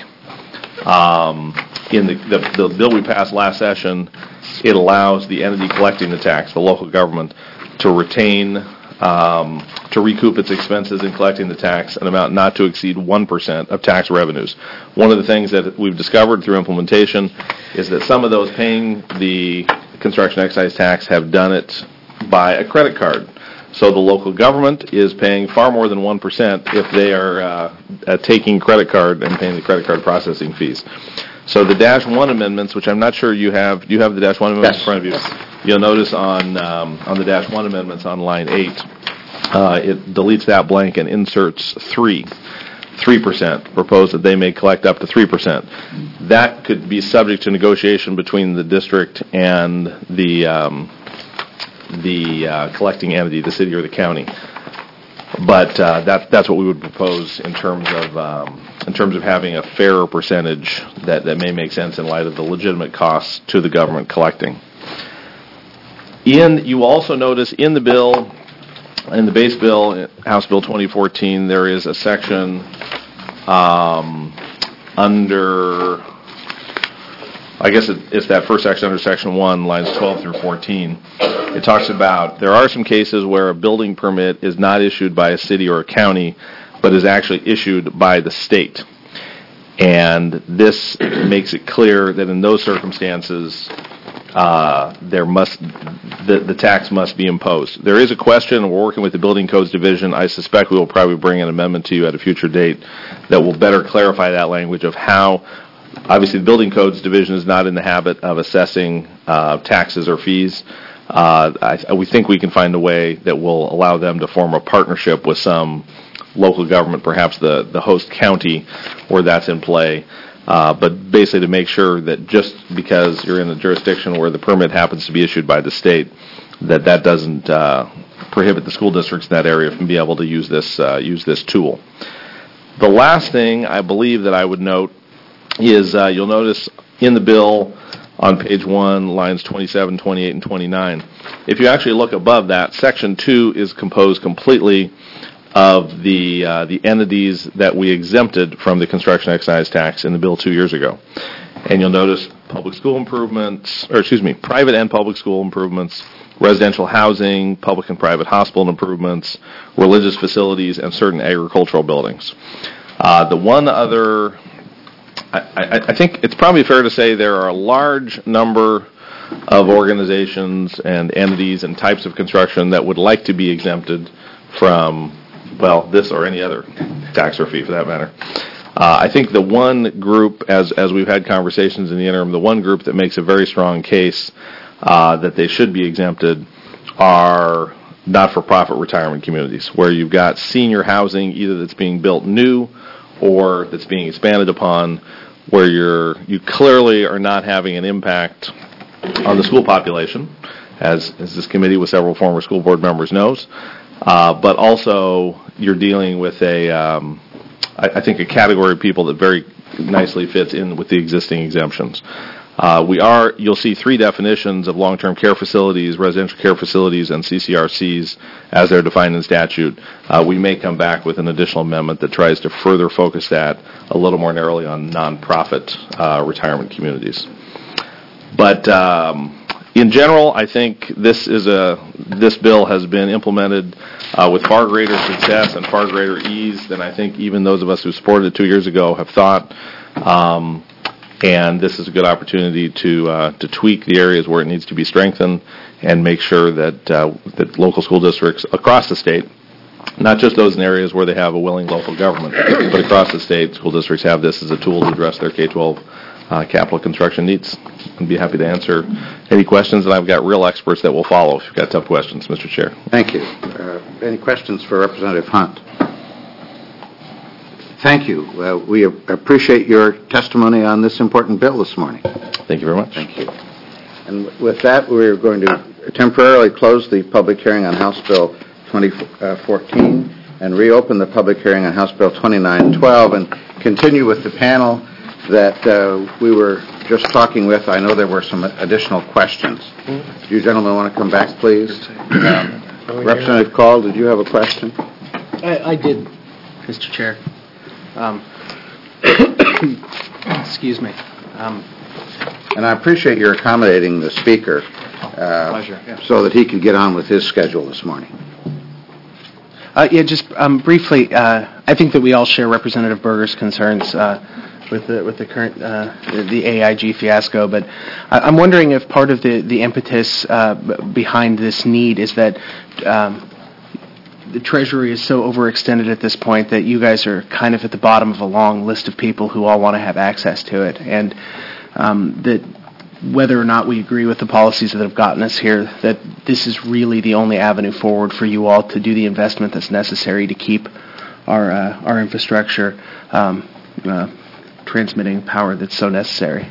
Um, in the, the the bill we passed last session, it allows the entity collecting the tax, the local government, to retain, um, to recoup its expenses in collecting the tax, an amount not to exceed one percent of tax revenues. One of the things that we've discovered through implementation is that some of those paying the construction excise tax have done it by a credit card. So the local government is paying far more than one percent if they are uh, uh, taking credit card and paying the credit card processing fees. So the Dash one amendments, which I'm not sure you have, do you have the Dash one amendments yes. in front of you? you'll notice on um, on the dash one amendments on line eight, uh, it deletes that blank and inserts three. three percent, proposed that they may collect up to three percent. That could be subject to negotiation between the district and the um, the uh, collecting entity, the city or the county. But uh, that, that's what we would propose in terms of um, in terms of having a fairer percentage that, that may make sense in light of the legitimate costs to the government collecting. In, you also notice in the bill, in the base bill, House Bill twenty fourteen, there is a section um, under, I guess it, it's that first section under Section one, lines twelve through fourteen. It talks about there are some cases where a building permit is not issued by a city or a county, but is actually issued by the state. And this makes it clear that in those circumstances, Uh, there must the, the tax must be imposed. There is a question, and we're working with the Building Codes Division. I suspect we will probably bring an amendment to you at a future date that will better clarify that language of how, obviously the Building Codes Division is not in the habit of assessing uh, taxes or fees. Uh, I, we think we can find a way that will allow them to form a partnership with some local government, perhaps the, the host county where that's in play. Uh, but basically to make sure that just because you're in a jurisdiction where the permit happens to be issued by the state, that that doesn't uh, prohibit the school districts in that area from being able to use this uh, use this tool. The last thing I believe that I would note is uh, you'll notice in the bill on page one, lines twenty-seven, twenty-eight, and twenty-nine. If you actually look above that, section two is composed completely of the uh, the entities that we exempted from the construction excise tax in the bill two years ago. And you'll notice public school improvements, or excuse me, private and public school improvements, residential housing, public and private hospital improvements, religious facilities, and certain agricultural buildings. Uh, the one other, I, I, I think it's probably fair to say there are a large number of organizations and entities and types of construction that would like to be exempted from, well, this or any other tax or fee for that matter. Uh, I think the one group, as as we've had conversations in the interim, the one group that makes a very strong case uh, that they should be exempted are not-for-profit retirement communities, where you've got senior housing either that's being built new or that's being expanded upon, where you're you clearly are not having an impact on the school population, as, as this committee with several former school board members knows. Uh, but also, you're dealing with a, um, I, I think, a category of people that very nicely fits in with the existing exemptions. Uh, we are, you'll see three definitions of long-term care facilities, residential care facilities, and C C R Cs as they're defined in statute. Uh, we may come back with an additional amendment that tries to further focus that a little more narrowly on nonprofit uh, retirement communities. But um, in general, I think this is a this bill has been implemented uh, with far greater success and far greater ease than I think even those of us who supported it two years ago have thought. Um, and this is a good opportunity to uh, to tweak the areas where it needs to be strengthened and make sure that uh, that local school districts across the state, not just those in areas where they have a willing local government, but across the state, school districts have this as a tool to address their K twelve Uh, capital construction needs. I'd be happy to answer any questions, and I've got real experts that will follow if you've got tough questions, Mister Chair. Thank you. Uh, any questions for Representative Hunt? Thank you. Uh, we appreciate your testimony on this important bill this morning. Thank you very much. Thank you. And with that, we're going to temporarily close the public hearing on House Bill twenty fourteen and reopen the public hearing on House Bill twenty-nine twelve and continue with the panel that uh, we were just talking with. I know there were some additional questions. Do you gentlemen want to come back, please? Um, Representative Call, did you have a question? I, I did, Mister Chair. Um, excuse me. Um, and I appreciate your accommodating the speaker uh, pleasure. Yeah. so that he could get on with his schedule this morning. Uh, yeah, just um, briefly, uh, I think that we all share Representative Berger's concerns uh, with the with the current uh, the A I G fiasco, but I'm wondering if part of the the impetus uh, behind this need is that um, the Treasury is so overextended at this point that you guys are kind of at the bottom of a long list of people who all want to have access to it, and um, that whether or not we agree with the policies that have gotten us here, that this is really the only avenue forward for you all to do the investment that's necessary to keep our uh, our infrastructure um, uh, transmitting power that's so necessary.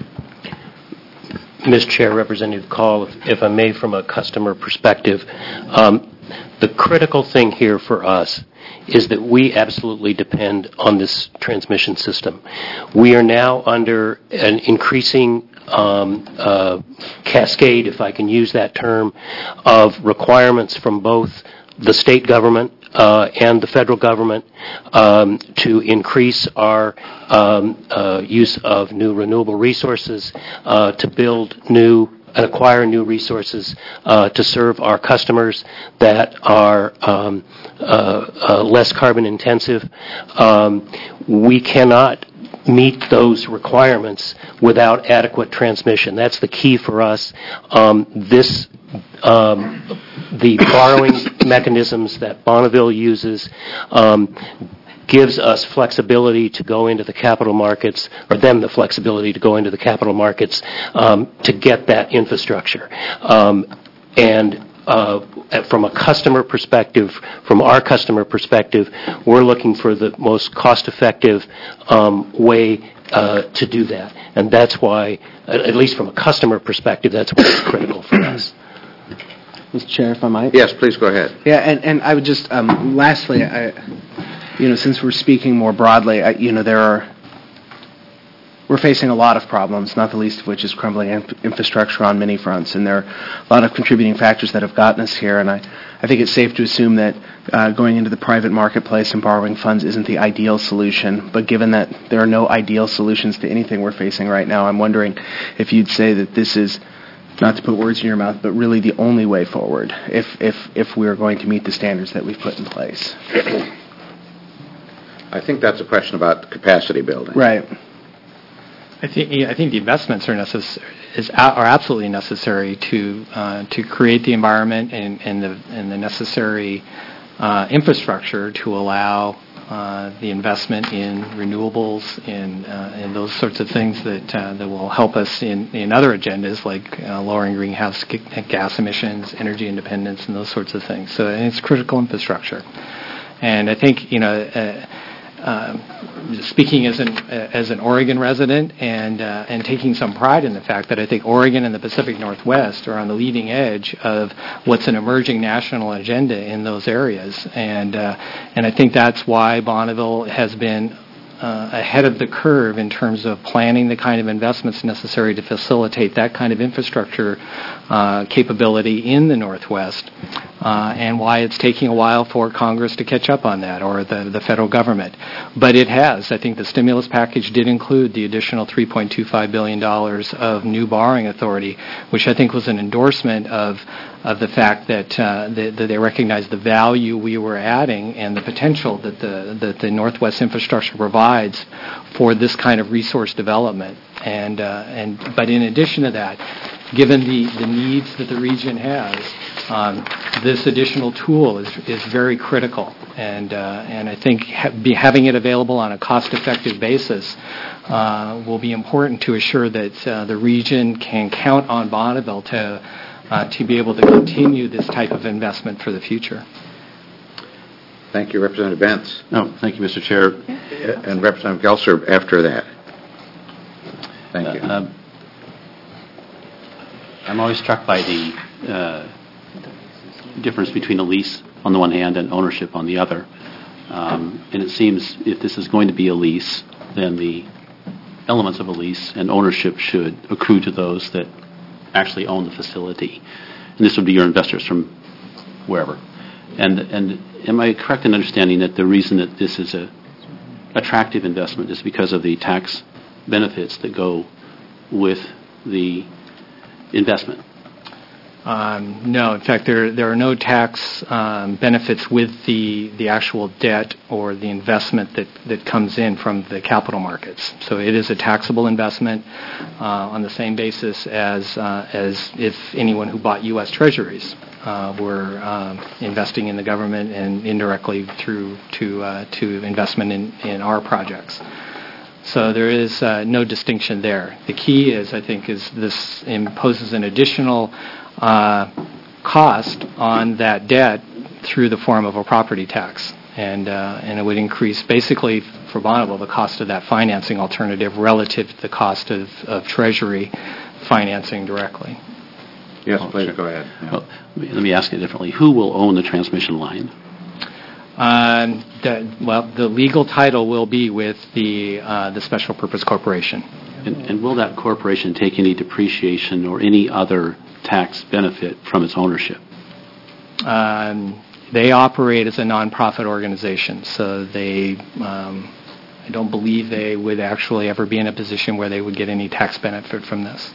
Mister Chair, Representative Call, if, if I may, from a customer perspective, um, the critical thing here for us is that we absolutely depend on this transmission system. We are now under an increasing um, uh, cascade, if I can use that term, of requirements from both the state government uh, and the federal government um, to increase our um, uh, use of new renewable resources, uh, to build new and acquire new resources uh, to serve our customers that are um, uh, uh, less carbon intensive. Um, we cannot meet those requirements without adequate transmission. That's the key for us. Um, this, um, the borrowing mechanisms that Bonneville uses um, gives us flexibility to go into the capital markets, or them the flexibility to go into the capital markets um, to get that infrastructure. Um, and uh, from a customer perspective, from our customer perspective, we're looking for the most cost-effective um, way uh, to do that. And that's why, at least from a customer perspective, that's why it's critical for us. Mister Chair, if I might? Yes, please go ahead. Yeah, and, and I would just, um, lastly, I, you know, since we're speaking more broadly, I, you know, there are, we're facing a lot of problems, not the least of which is crumbling inf- infrastructure on many fronts, and there are a lot of contributing factors that have gotten us here, and I, I think it's safe to assume that uh, going into the private marketplace and borrowing funds isn't the ideal solution, but given that there are no ideal solutions to anything we're facing right now, I'm wondering if you'd say that this is, not to put words in your mouth, but really the only way forward if, if, if we're going to meet the standards that we've put in place. I think that's a question about capacity building. Right. I think I think the investments are necessary is are absolutely necessary to uh, to create the environment and, and the and the necessary uh, infrastructure to allow uh, the investment in renewables and uh, and those sorts of things that uh, that will help us in, in other agendas like uh, lowering greenhouse gas emissions, energy independence, and those sorts of things. So it's critical infrastructure, and I think you know. Uh, Uh, speaking as an uh, as an Oregon resident and uh, and taking some pride in the fact that I think Oregon and the Pacific Northwest are on the leading edge of what's an emerging national agenda in those areas, and uh, and I think that's why Bonneville has been Uh, ahead of the curve in terms of planning the kind of investments necessary to facilitate that kind of infrastructure uh, capability in the Northwest, uh, and why it's taking a while for Congress to catch up on that, or the, the federal government. But it has. I think the stimulus package did include the additional three point two five billion dollars of new borrowing authority, which I think was an endorsement of of the fact that, uh, that, that they recognized the value we were adding and the potential that the that the Northwest infrastructure provides for this kind of resource development. And uh, and but in addition to that, given the, the needs that the region has, um, this additional tool is is very critical. And uh, and I think ha- be having it available on a cost-effective basis uh, will be important to assure that uh, the region can count on Bonneville to. Uh, to be able to continue this type of investment for the future. Thank you, Representative Bentz. No, thank you, Mister Chair. And Representative Gelser after that. Thank you. Uh, I'm always struck by the uh, difference between a lease on the one hand and ownership on the other. Um, and it seems if this is going to be a lease, then the elements of a lease and ownership should accrue to those that actually own the facility, and this would be your investors from wherever. And and am I correct in understanding that the reason that this is a attractive investment is because of the tax benefits that go with the investment? Um, no, in fact, there there are no tax um, benefits with the the actual debt or the investment that, that comes in from the capital markets. So it is a taxable investment uh, on the same basis as uh, as if anyone who bought U S Treasuries uh, were um, investing in the government and indirectly through to uh, to investment in, in our projects. So there is uh, no distinction there. The key is, I think, is this imposes an additional uh, cost on that debt through the form of a property tax. And uh, and it would increase, basically, for Bonneville, the cost of that financing alternative relative to the cost of, of Treasury financing directly. Yes, Oh, please, sure. go ahead. Yeah. Well, let me- let me ask it differently. Who will own the transmission line? Um, that, well, the legal title will be with the uh, the Special Purpose Corporation. And and will that corporation take any depreciation or any other tax benefit from its ownership? Um, they operate as a nonprofit organization, so they, um, I don't believe they would actually ever be in a position where they would get any tax benefit from this.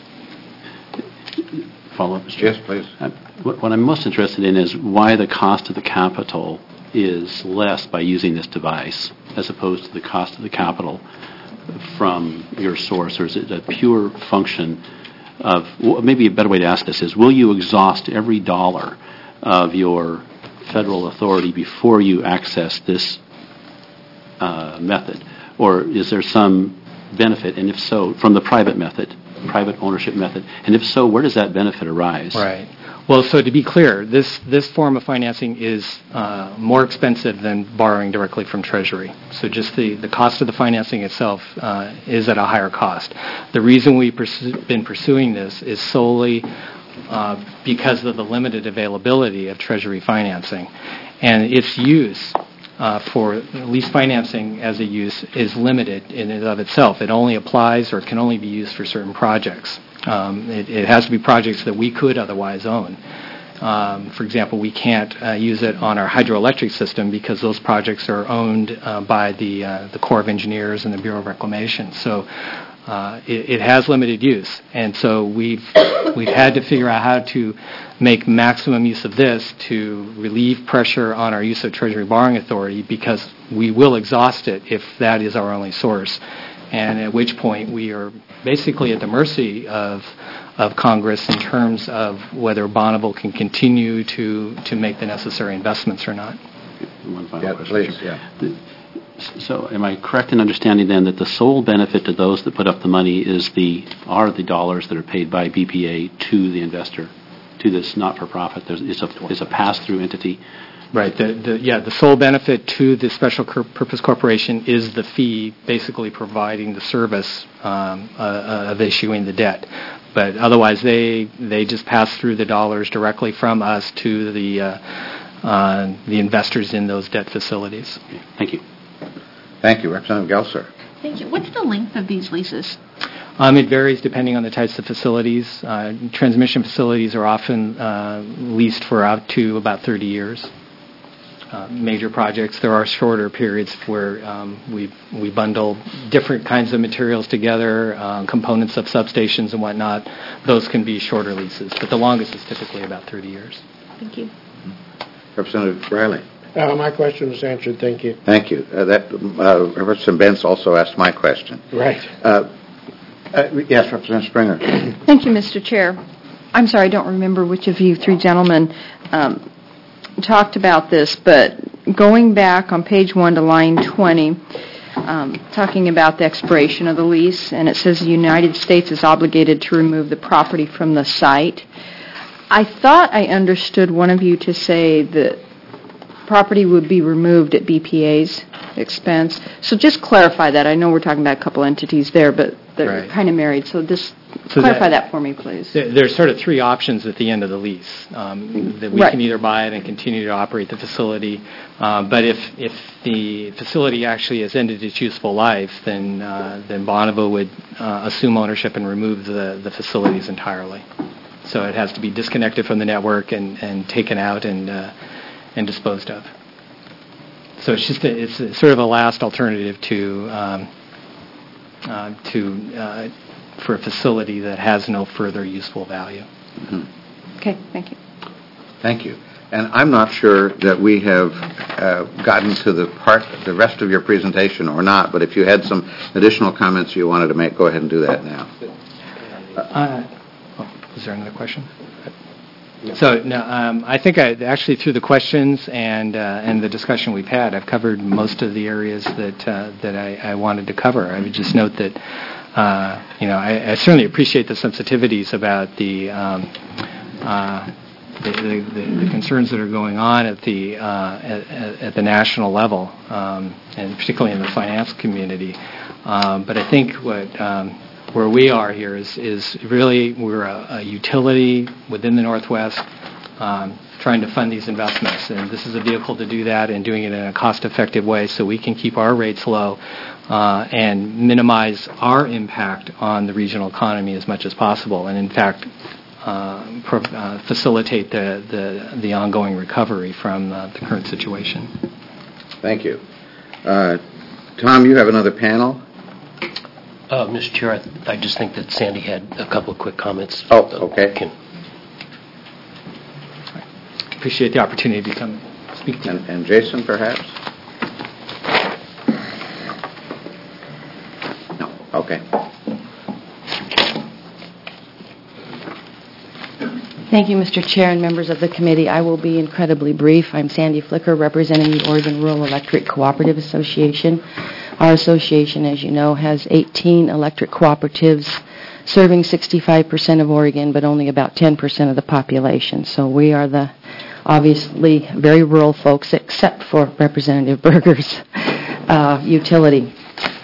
Follow up, Mister Chair? Yes, please. Uh, What what I'm most interested in is why the cost of the capital is less by using this device as opposed to the cost of the capital from your source, or is it a pure function of, well, maybe a better way to ask this is, will you exhaust every dollar of your federal authority before you access this uh, method? Or is there some benefit, and if so, from the private method, private ownership method? And if so, where does that benefit arise? Right. Well, so to be clear, this, this form of financing is uh, more expensive than borrowing directly from Treasury. So just the, the cost of the financing itself uh, is at a higher cost. The reason we've pursu- been pursuing this is solely uh, because of the limited availability of Treasury financing. And its use uh, for lease financing as a use is limited in and of itself. It only applies or can only be used for certain projects. Um, it, it has to be projects that we could otherwise own. Um, for example, we can't uh, use it on our hydroelectric system because those projects are owned uh, by the uh, the Corps of Engineers and the Bureau of Reclamation. So uh, it, it has limited use, and so we've we've had to figure out how to make maximum use of this to relieve pressure on our use of Treasury borrowing authority, because we will exhaust it if that is our only source. And at which point we are basically at the mercy of of Congress in terms of whether Bonneville can continue to, to make the necessary investments or not. One final Yeah, question. please, yeah. The- So am I correct in understanding then that the sole benefit to those that put up the money is the are the dollars that are paid by B P A to the investor, to this not-for-profit? There's, it's a it's a pass-through entity. Right. The, the, yeah, the sole benefit to the Special Cor- Purpose Corporation is the fee basically providing the service um, uh, of issuing the debt. But otherwise, they they just pass through the dollars directly from us to the uh, uh, the investors in those debt facilities. Okay. Thank you. Thank you. Representative Gelser. Thank you. What's the length of these leases? Um, it varies depending on the types of facilities. Uh, transmission facilities are often uh, leased for up to about thirty years. Uh, major projects, there are shorter periods where um, we we bundle different kinds of materials together, uh, components of substations and whatnot. Those can be shorter leases, but the longest is typically about thirty years. Thank you. Representative Riley. Uh, my question was answered, thank you. Thank you. Uh, that uh, Representative Benz also asked my question. Right. Uh, uh, yes, Representative Springer. Thank you, Mister Chair. I'm sorry, I don't remember which of you three gentlemen um, talked about this, but going back on page one to line twenty, um, talking about the expiration of the lease, and it says the United States is obligated to remove the property from the site. I thought I understood one of you to say that property would be removed at B P A's expense. So just clarify that. I know we're talking about a couple entities there, but they're Right. kind of married. So just So clarify that- that for me, please. There- There's sort of three options at the end of the lease. Um, that we Right. can either buy it and continue to operate the facility, uh, but if if the facility actually has ended its useful life, then uh, then Bonneville would uh, assume ownership and remove the, the facilities entirely. So it has to be disconnected from the network and, and taken out and uh, and disposed of. So it's just a, it's a, sort of a last alternative to um, uh, to uh, for a facility that has no further useful value. Mm-hmm. Okay, thank you. Thank you. And I'm not sure that we have uh, gotten to the part, the rest of your presentation or not, but if you had some additional comments you wanted to make, go ahead and do that now. Uh, oh, is there another question? So, no, um, I think I actually through the questions and uh, and the discussion we've had, I've covered most of the areas that uh, that I, I wanted to cover. I would just note that, uh, you know, I, I certainly appreciate the sensitivities about the, um, uh, the, the the concerns that are going on at the uh, at, at the national level, um, and particularly in the finance community. Um, but I think what um, where we are here is, is really we're a, a utility within the Northwest um, trying to fund these investments. And this is a vehicle to do that and doing it in a cost-effective way so we can keep our rates low uh, and minimize our impact on the regional economy as much as possible. And in fact, uh, pro- uh, facilitate the, the, the ongoing recovery from uh, the current situation. Thank you. Uh, Tom, you have another panel. Uh, Mister Chair, I, I just think that Sandy had a couple of quick comments. Oh, okay. Can, Appreciate the opportunity to come speak to you. And, and Jason, perhaps? No. Okay. Thank you, Mister Chair and members of the committee. I will be incredibly brief. I'm Sandy Flicker, representing the Oregon Rural Electric Cooperative Association. Our association, as you know, has eighteen electric cooperatives serving sixty-five percent of Oregon, but only about ten percent of the population. So we are the obviously very rural folks, except for Representative Berger's uh, utility.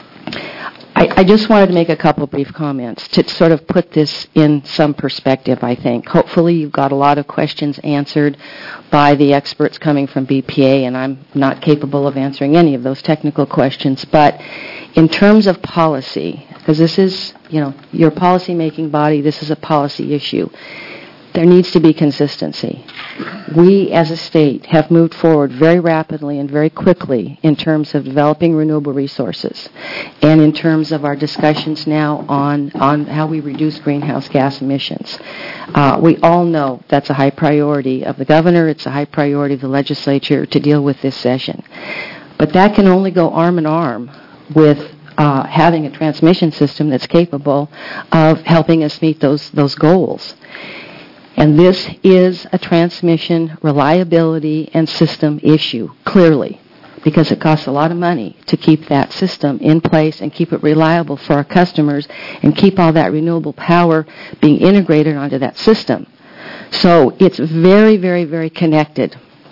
I, I just wanted to make a couple of brief comments to sort of put this in some perspective, I think. Hopefully you've got a lot of questions answered by the experts coming from B P A, and I'm not capable of answering any of those technical questions. But in terms of policy, because this is, you know, your policy-making body, this is a policy issue, there needs to be consistency. We, as a state, have moved forward very rapidly and very quickly in terms of developing renewable resources and in terms of our discussions now on, on how we reduce greenhouse gas emissions. Uh, we all know that's a high priority of the governor. It's a high priority of the legislature to deal with this session. But that can only go arm in arm with uh, having a transmission system that's capable of helping us meet those, those goals. And this is a transmission reliability and system issue, clearly, because it costs a lot of money to keep that system in place and keep it reliable for our customers and keep all that renewable power being integrated onto that system. So it's very, very, very connected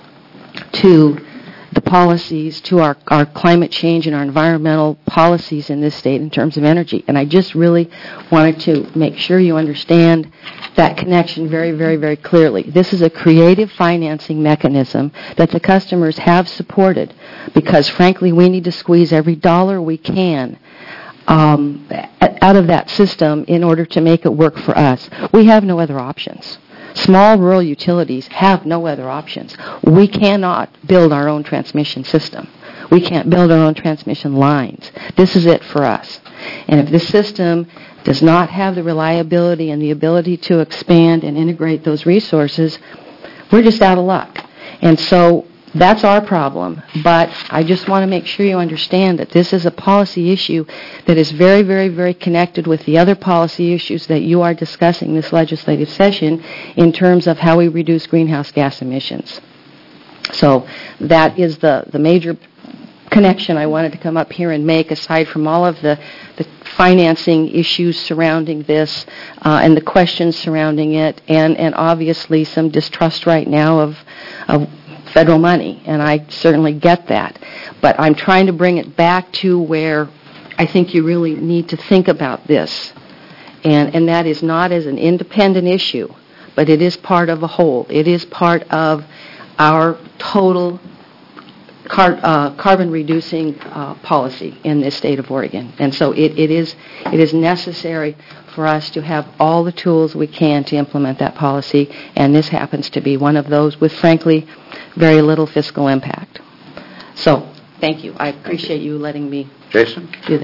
to the policies, to our, our climate change and our environmental policies in this state in terms of energy. And I just really wanted to make sure you understand that connection very, very, very clearly. This is a creative financing mechanism that the customers have supported because, frankly, we need to squeeze every dollar we can um, out of that system in order to make it work for us. We have no other options. Small rural utilities have no other options. We cannot build our own transmission system. We can't build our own transmission lines. This is it for us. And if this system does not have the reliability and the ability to expand and integrate those resources, we're just out of luck. And so that's our problem. But I just want to make sure you understand that this is a policy issue that is very, very, very connected with the other policy issues that you are discussing this legislative session in terms of how we reduce greenhouse gas emissions. So that is the, the major connection I wanted to come up here and make, aside from all of the, the financing issues surrounding this uh, and the questions surrounding it, and, and obviously some distrust right now of, of federal money, and I certainly get that. But I'm trying to bring it back to where I think you really need to think about this, and, and that is not as an independent issue, but it is part of a whole. It is part of our total car, uh, carbon-reducing uh, policy in this state of Oregon. And so it, it is it is necessary for us to have all the tools we can to implement that policy, and this happens to be one of those with, frankly, very little fiscal impact. So, thank you. I appreciate you letting me Jason? do that.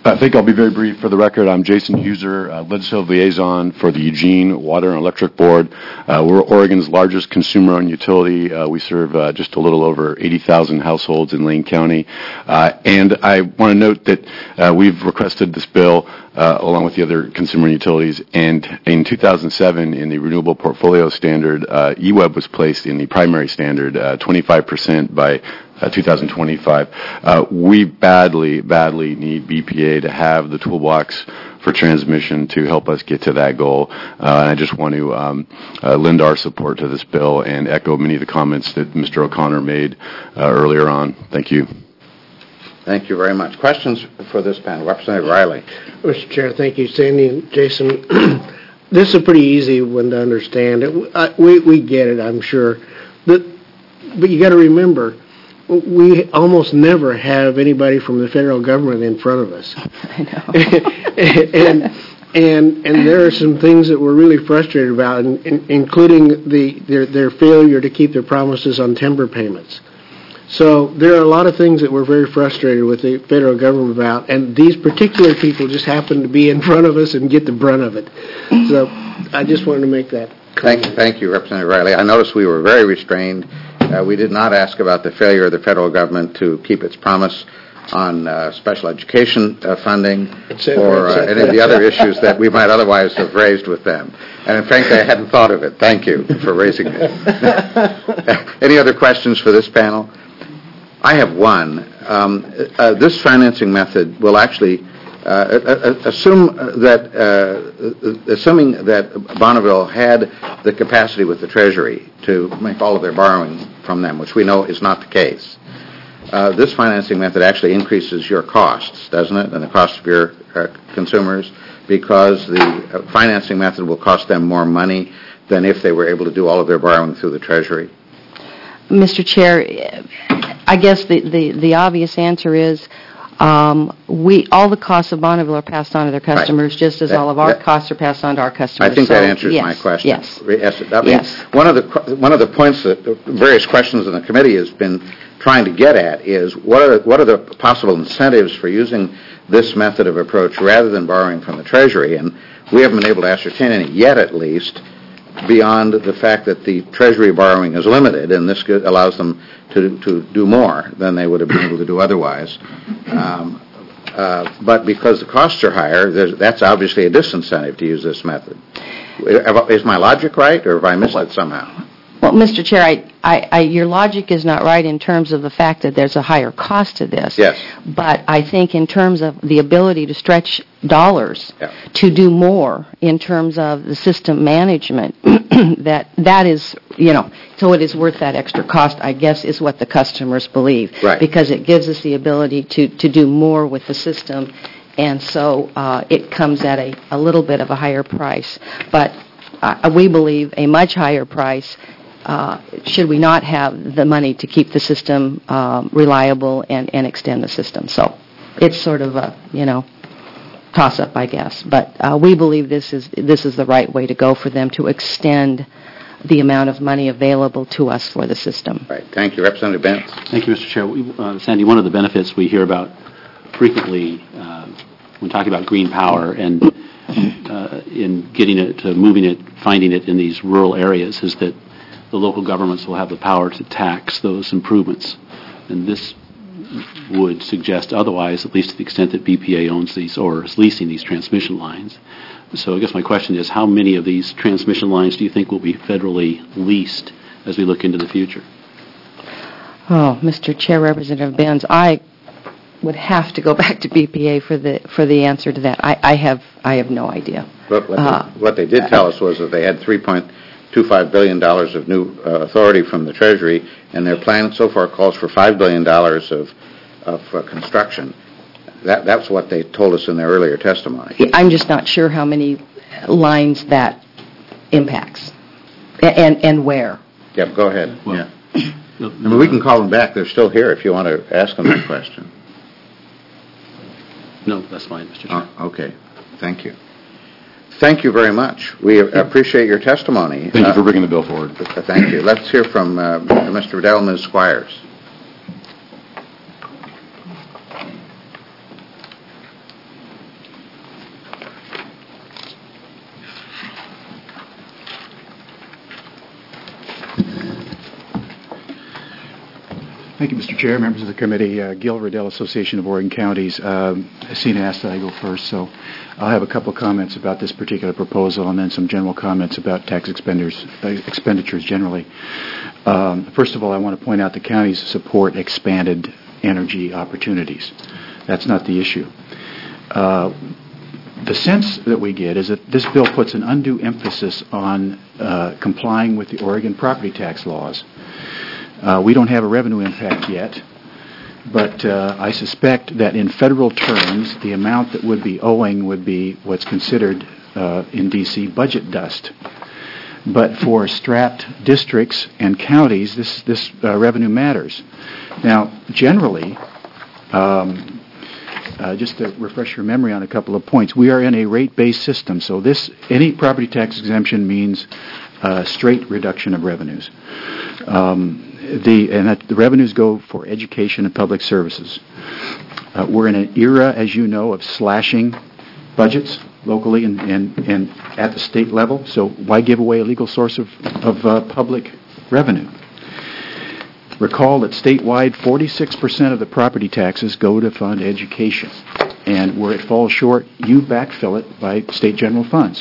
I think I'll be very brief. For the record, I'm Jason Huser, uh, Legislative Liaison for the Eugene Water and Electric Board. Uh, we're Oregon's largest consumer-owned utility. Uh, we serve uh, just a little over eighty thousand households in Lane County. Uh, and I want to note that uh, we've requested this bill uh, along with the other consumer utilities. And in two thousand seven, in the Renewable Portfolio Standard, uh, E W E B was placed in the primary standard, uh, twenty-five percent by Uh, two thousand twenty-five. Uh, we badly, badly need B P A to have the toolbox for transmission to help us get to that goal. Uh, and I just want to um, uh, lend our support to this bill and echo many of the comments that Mister O'Connor made uh, earlier on. Thank you. Thank you very much. Questions for this panel? Representative Riley. Mister Chair, thank you, Sandy and Jason. This is a pretty easy one to understand. It, I, we, we get it, I'm sure. But, but you got to remember, we almost never have anybody from the federal government in front of us. I know. and, and, and there are some things that we're really frustrated about, in, in, including the, their, their failure to keep their promises on timber payments. So there are a lot of things that we're very frustrated with the federal government about, and these particular people just happen to be in front of us and get the brunt of it. So I just wanted to make that comment. Thank, thank you, Representative Riley. I noticed we were very restrained. Uh, we did not ask about the failure of the federal government to keep its promise on uh, special education uh, funding or uh, any of the other issues that we might otherwise have raised with them. And frankly, I hadn't thought of it. Thank you for raising it. Any other questions for this panel? I have one. Um, uh, this financing method will actually uh, assume that, uh, assuming that Bonneville had the capacity with the Treasury to make all of their borrowing from them, which we know is not the case. Uh, this financing method actually increases your costs, doesn't it, and the cost of your uh, consumers, because the uh, financing method will cost them more money than if they were able to do all of their borrowing through the Treasury. Mister Chair, I guess the, the, the obvious answer is um, we all the costs of Bonneville are passed on to their customers, right, just as that, all of our that, costs are passed on to our customers. I think so, that answers yes, my question. Yes. Yes. I mean, yes. One of the one of the points that various questions in the committee has been trying to get at is what are what are the possible incentives for using this method of approach rather than borrowing from the Treasury, and we haven't been able to ascertain any yet, at least, beyond the fact that the Treasury borrowing is limited, and this allows them to, to do more than they would have been able to do otherwise. Um, uh, but because the costs are higher, that's obviously a disincentive to use this method. Is my logic right, or have I missed it somehow? Well, Mister Chair, I, I, I, your logic is not right in terms of the fact that there's a higher cost to this. Yes. But I think in terms of the ability to stretch dollars yeah. to do more in terms of the system management, that that is, you know, so it is worth that extra cost, I guess, is what the customers believe. Right. Because it gives us the ability to, to do more with the system, and so uh, it comes at a, a little bit of a higher price. But uh, we believe a much higher price Uh, should we not have the money to keep the system um, reliable and, and extend the system. So it's sort of a, you know, toss-up, I guess. But uh, we believe this is this is the right way to go for them to extend the amount of money available to us for the system. Right. Thank you. Representative Bentz. Thank you, Mister Chair. We, uh, Sandy, one of the benefits we hear about frequently uh, when talking about green power and uh, in getting it, to moving it, finding it in these rural areas is that the local governments will have the power to tax those improvements. And this would suggest otherwise, at least to the extent that B P A owns these or is leasing these transmission lines. So I guess my question is, how many of these transmission lines do you think will be federally leased as we look into the future? Oh, Mister Chair, Representative Benz, I would have to go back to B P A for the for the answer to that. I, I have I have no idea. But what, uh, they, what they did tell us was that they had three point two five billion dollars of new uh, authority from the Treasury, and their plan so far calls for five billion dollars of, of uh, construction. That, that's what they told us in their earlier testimony. I'm just not sure how many lines that impacts and, and where. Yep, go ahead. Well, yeah. I mean, we can call them back. They're still here if you want to ask them that question. No, that's fine, Mister Chair. Oh, okay. Thank you. Thank you very much. We appreciate your testimony. Thank you for bringing the bill forward. Uh, thank you. Let's hear from uh, Mister Riddell and Miz Squires. Thank you, Mister Chair, members of the committee. Uh, Gil Riddell, Association of Oregon Counties. Um, Sina asked that I go first, so I'll have a couple of comments about this particular proposal and then some general comments about tax expenditures, uh, expenditures generally. Um, first of all, I want to point out the counties support expanded energy opportunities. That's not the issue. Uh, the sense that we get is that this bill puts an undue emphasis on uh, complying with the Oregon property tax laws. Uh, we don't have a revenue impact yet, but uh, I suspect that in federal terms, the amount that would be owing would be what's considered uh, in D C budget dust. But for strapped districts and counties, this this uh, revenue matters. Now, generally, um, uh, just to refresh your memory on a couple of points, we are in a rate-based system, so this any property tax exemption means uh, straight reduction of revenues. Um, The, and that the revenues go for education and public services. Uh, we're in an era, as you know, of slashing budgets locally and, and, and at the state level, so why give away a legal source of, of uh, public revenue? Recall that statewide, forty-six percent of the property taxes go to fund education, and where it falls short, you backfill it by state general funds.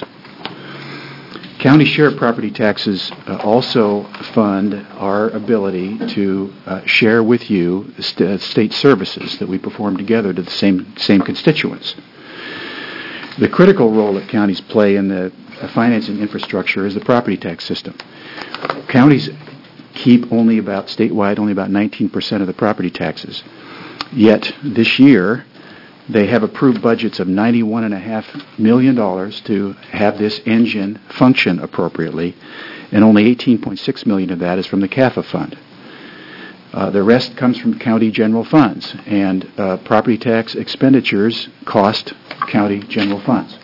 County share property taxes uh, also fund our ability to uh, share with you st- state services that we perform together to the same same constituents. The critical role that counties play in the uh, financing infrastructure is the property tax system. Counties keep only about, statewide, only about nineteen percent of the property taxes. Yet this year, they have approved budgets of ninety-one point five million dollars to have this engine function appropriately, and only eighteen point six million dollars of that is from the C A F A fund. Uh, the rest comes from county general funds, and uh, property tax expenditures cost county general funds.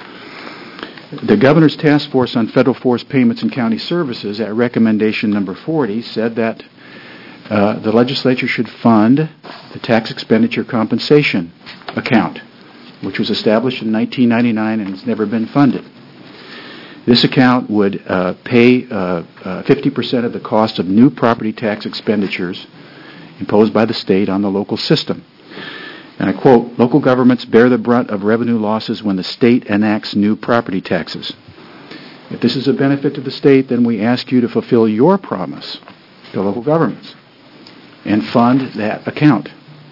The Governor's Task Force on Federal Force Payments and County Services, at recommendation number forty, said that uh, the legislature should fund the tax expenditure compensation account, which was established in nineteen ninety-nine and has never been funded. This account would uh, pay uh, uh, fifty percent of the cost of new property tax expenditures imposed by the state on the local system. And I quote, "Local governments bear the brunt of revenue losses when the state enacts new property taxes. If this is a benefit to the state, then we ask you to fulfill your promise to local governments and fund that account."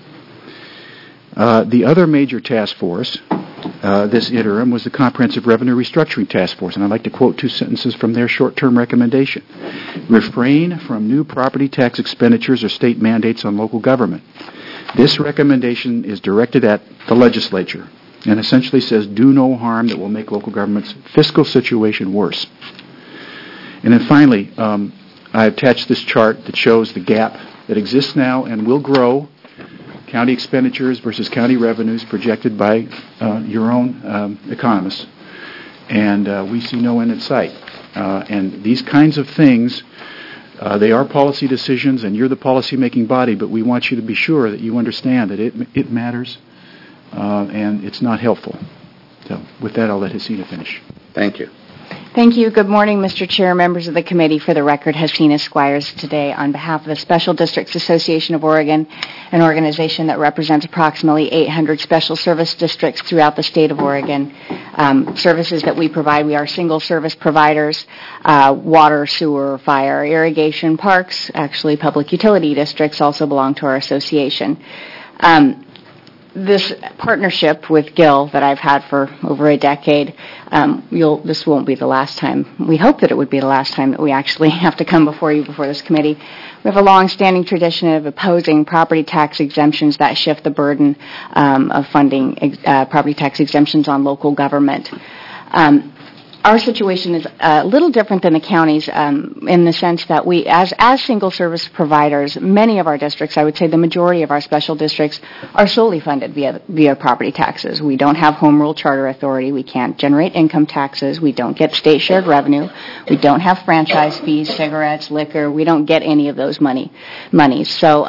Uh, the other major task force uh, this interim was the Comprehensive Revenue Restructuring Task Force, and I'd like to quote two sentences from their short-term recommendation. "Refrain from new property tax expenditures or state mandates on local government. This recommendation is directed at the legislature and essentially says do no harm that will make local government's fiscal situation worse." And then finally, um, I attached this chart that shows the gap that exists now and will grow, county expenditures versus county revenues projected by uh, your own um, economists. And uh, we see no end in sight. Uh, and these kinds of things, uh, they are policy decisions, and you're the policy-making body, but we want you to be sure that you understand that it it matters, uh, and it's not helpful. So with that, I'll let Hasina finish. Thank you. Thank you. Good morning, Mister Chair, members of the committee. For the record, Hasina Squires today on behalf of the Special Districts Association of Oregon, an organization that represents approximately eight hundred special service districts throughout the state of Oregon. Um, services that we provide, we are single service providers, uh, water, sewer, fire, irrigation, parks, actually public utility districts also belong to our association. Um, This partnership with Gil that I've had for over a decade, um, you'll, this won't be the last time. We hope that it would be the last time that we actually have to come before you, before this committee. We have a long-standing tradition of opposing property tax exemptions that shift the burden um, of funding uh, property tax exemptions on local government. Um, Our situation is a little different than the counties um, in the sense that we, as as single service providers, many of our districts, I would say the majority of our special districts, are solely funded via via property taxes. We don't have home rule charter authority. We can't generate income taxes. We don't get state shared revenue. We don't have franchise fees, cigarettes, liquor. We don't get any of those money monies. So um,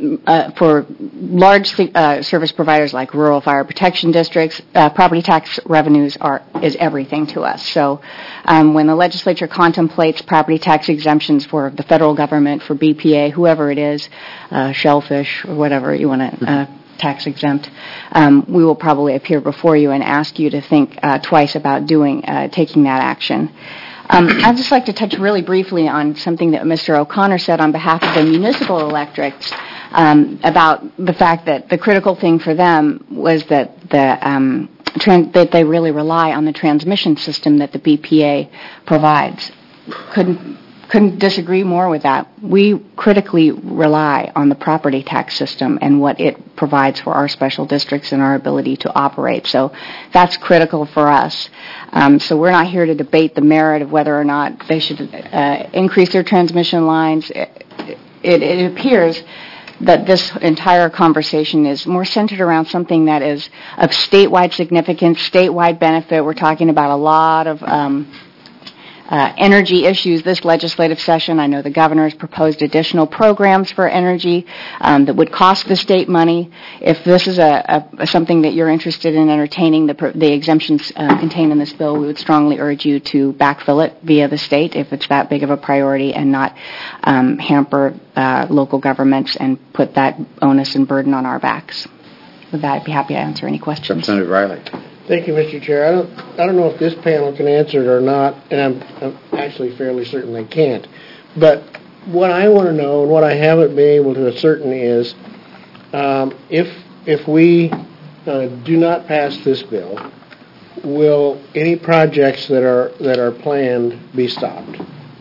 uh, for large uh, service providers like rural fire protection districts, uh, property tax revenues are is everything to us. So um, when the legislature contemplates property tax exemptions for the federal government, for B P A, whoever it is, uh, shellfish or whatever you want to uh, tax exempt, um, we will probably appear before you and ask you to think uh, twice about doing uh, taking that action. Um, I'd just like to touch really briefly on something that Mister O'Connor said on behalf of the municipal electrics um, about the fact that the critical thing for them was that the um, tran- that they really rely on the transmission system that the B P A provides. Couldn't couldn't disagree more with that. We critically rely on the property tax system and what it provides for our special districts and our ability to operate. So that's critical for us. Um, so we're not here to debate the merit of whether or not they should uh, increase their transmission lines. It, it, it appears that this entire conversation is more centered around something that is of statewide significance, statewide benefit. We're talking about a lot of um, Uh, energy issues this legislative session. I know the governor has proposed additional programs for energy um, that would cost the state money. If this is a, a something that you're interested in entertaining, the, the exemptions uh, contained in this bill, we would strongly urge you to backfill it via the state if it's that big of a priority and not um, hamper uh, local governments and put that onus and burden on our backs. With that, I'd be happy to answer any questions. Representative Riley. Thank you, Mister Chair. I don't, I don't know if this panel can answer it or not, and I'm, I'm actually fairly certain they can't. But what I want to know and what I haven't been able to ascertain is um, if if we uh, do not pass this bill, will any projects that are that are planned be stopped?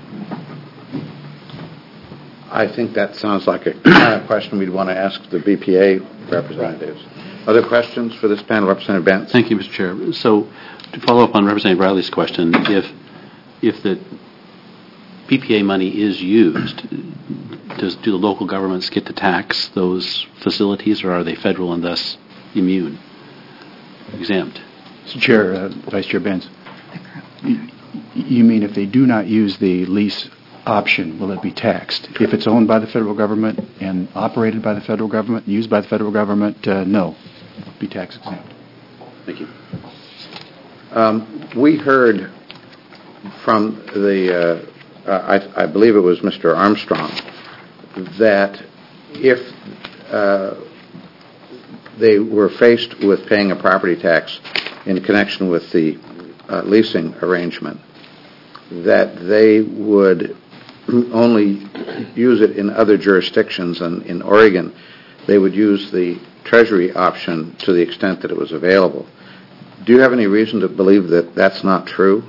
I think that sounds like a kind of question we'd want to ask the B P A representatives. Other questions for this panel? Representative Bentz. Thank you, Mister Chair. So to follow up on Representative Riley's question, if if the B P A money is used, does do the local governments get to tax those facilities, or are they federal and thus immune, exempt? Mister Chair, uh, Vice Chair Benz, you, you mean if they do not use the lease option, will it be taxed? If it's owned by the federal government and operated by the federal government, used by the federal government, uh, no, be tax exempt. Thank you. Um, we heard from the, uh, uh, I, I believe it was Mister Armstrong, that if uh, they were faced with paying a property tax in connection with the uh, leasing arrangement, that they would only use it in other jurisdictions, and in Oregon they would use the Treasury option to the extent that it was available. Do you have any reason to believe that that's not true?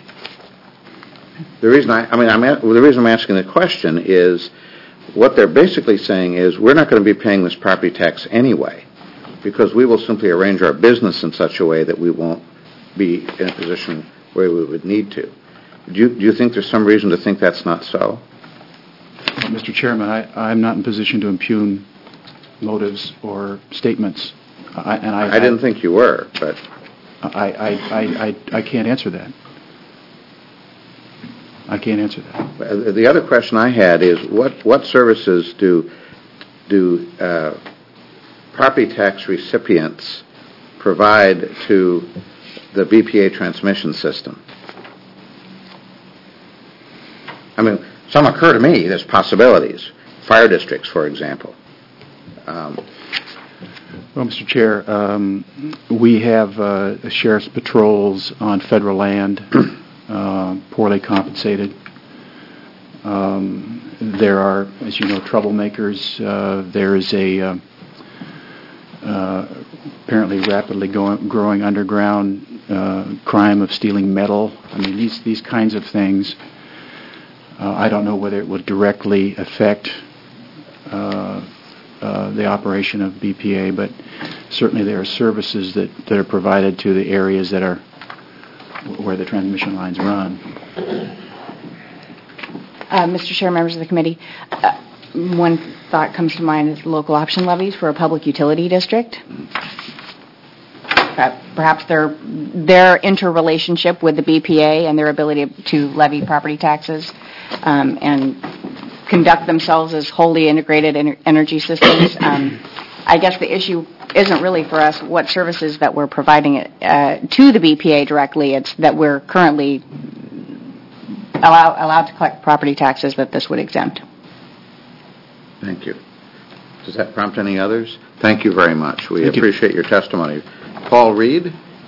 The reason I, I mean, I'm, the reason I'm asking the question is what they're basically saying is we're not going to be paying this property tax anyway because we will simply arrange our business in such a way that we won't be in a position where we would need to. Do you, do you think there's some reason to think that's not so? Well, Mister Chairman, I, I'm not in position to impugn motives or statements. I, and I, I didn't I, think you were, but... I, I, I, I, I can't answer that. I can't answer that. The other question I had is what, what services do, do uh, property tax recipients provide to the B P A transmission system? I mean, some occur to me. There's possibilities. Fire districts, for example. Um, well, Mister Chair, um, we have uh, sheriff's patrols on federal land, uh, poorly compensated. Um, there are, as you know, troublemakers. Uh, there is a uh, uh, apparently rapidly going, growing underground uh, crime of stealing metal. I mean, these these kinds of things. Uh, I don't know whether it would directly affect uh, uh, the operation of B P A, but certainly there are services that, that are provided to the areas that are where the transmission lines run. Uh, Mister Chair, members of the committee, uh, one thought comes to mind is local option levies for a public utility district. Uh, perhaps their their interrelationship with the B P A and their ability to levy property taxes um, and conduct themselves as wholly integrated ener- energy systems. Um, I guess the issue isn't really for us what services that we're providing uh, to the B P A directly. It's that we're currently allow, allowed to collect property taxes that this would exempt. Thank you. Does that prompt any others? Thank you very much. We Thank you. appreciate your testimony. Paul Reed?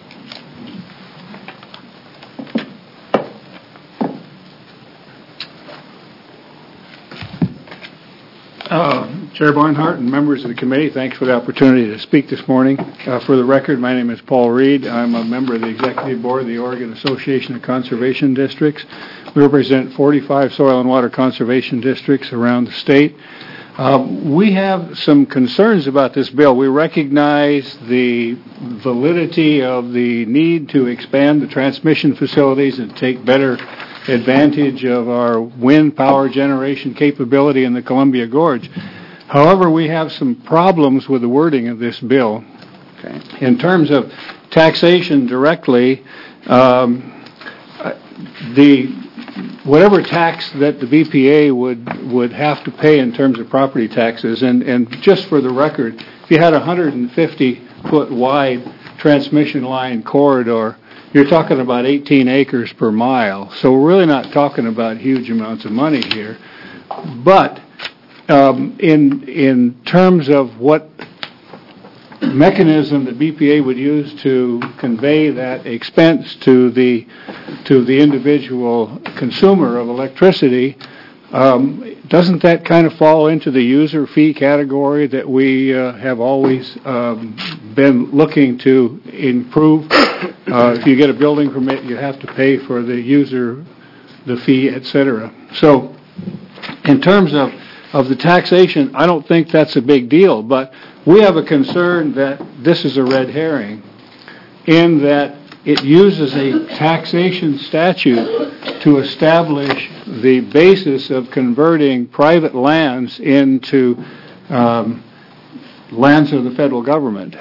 Uh, Chair Barnhart and members of the committee, thanks for the opportunity to speak this morning. Uh, for the record, my name is Paul Reed. I'm a member of the Executive Board of the Oregon Association of Conservation Districts. We represent forty-five soil and water conservation districts around the state. Uh, we have some concerns about this bill. We recognize the validity of the need to expand the transmission facilities and take better advantage of our wind power generation capability in the Columbia Gorge. However, we have some problems with the wording of this bill. Okay. In terms of taxation directly, um, the whatever tax that the B P A would would have to pay in terms of property taxes, and, and just for the record, if you had a one hundred fifty foot wide transmission line corridor, you're talking about eighteen acres per mile. So we're really not talking about huge amounts of money here. But um, in in terms of what mechanism that B P A would use to convey that expense to the to the individual consumer of electricity, um, doesn't that kind of fall into the user fee category that we uh, have always um, been looking to improve? Uh, if you get a building permit, you have to pay for the user, the fee, et cetera. So in terms of, of the taxation, I don't think that's a big deal, but we have a concern that this is a red herring in that it uses a taxation statute to establish the basis of converting private lands into um, lands of the federal government.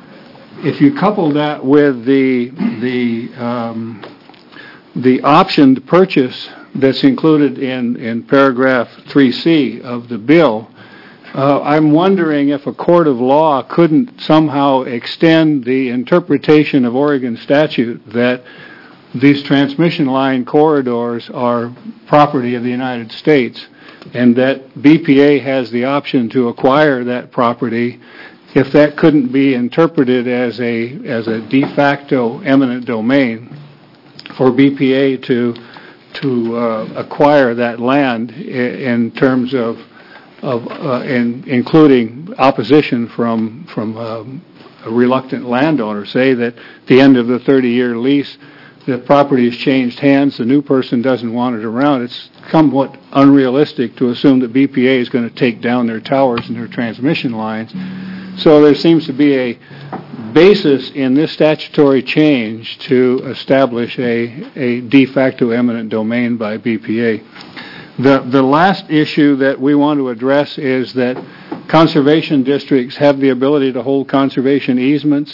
If you couple that with the the um, the option to purchase that's included in, in paragraph three C of the bill, uh, I'm wondering if a court of law couldn't somehow extend the interpretation of Oregon statute that these transmission line corridors are property of the United States and that B P A has the option to acquire that property, if that couldn't be interpreted as a as a de facto eminent domain for B P A to to uh, acquire that land in terms of of uh, in, including opposition from from um, a reluctant landowner. Say that at the end of the thirty-year lease, the property has changed hands, the new person doesn't want it around. It's somewhat unrealistic to assume that B P A is going to take down their towers and their transmission lines. So there seems to be a basis in this statutory change to establish a, a de facto eminent domain by B P A. The, the last issue that we want to address is that conservation districts have the ability to hold conservation easements.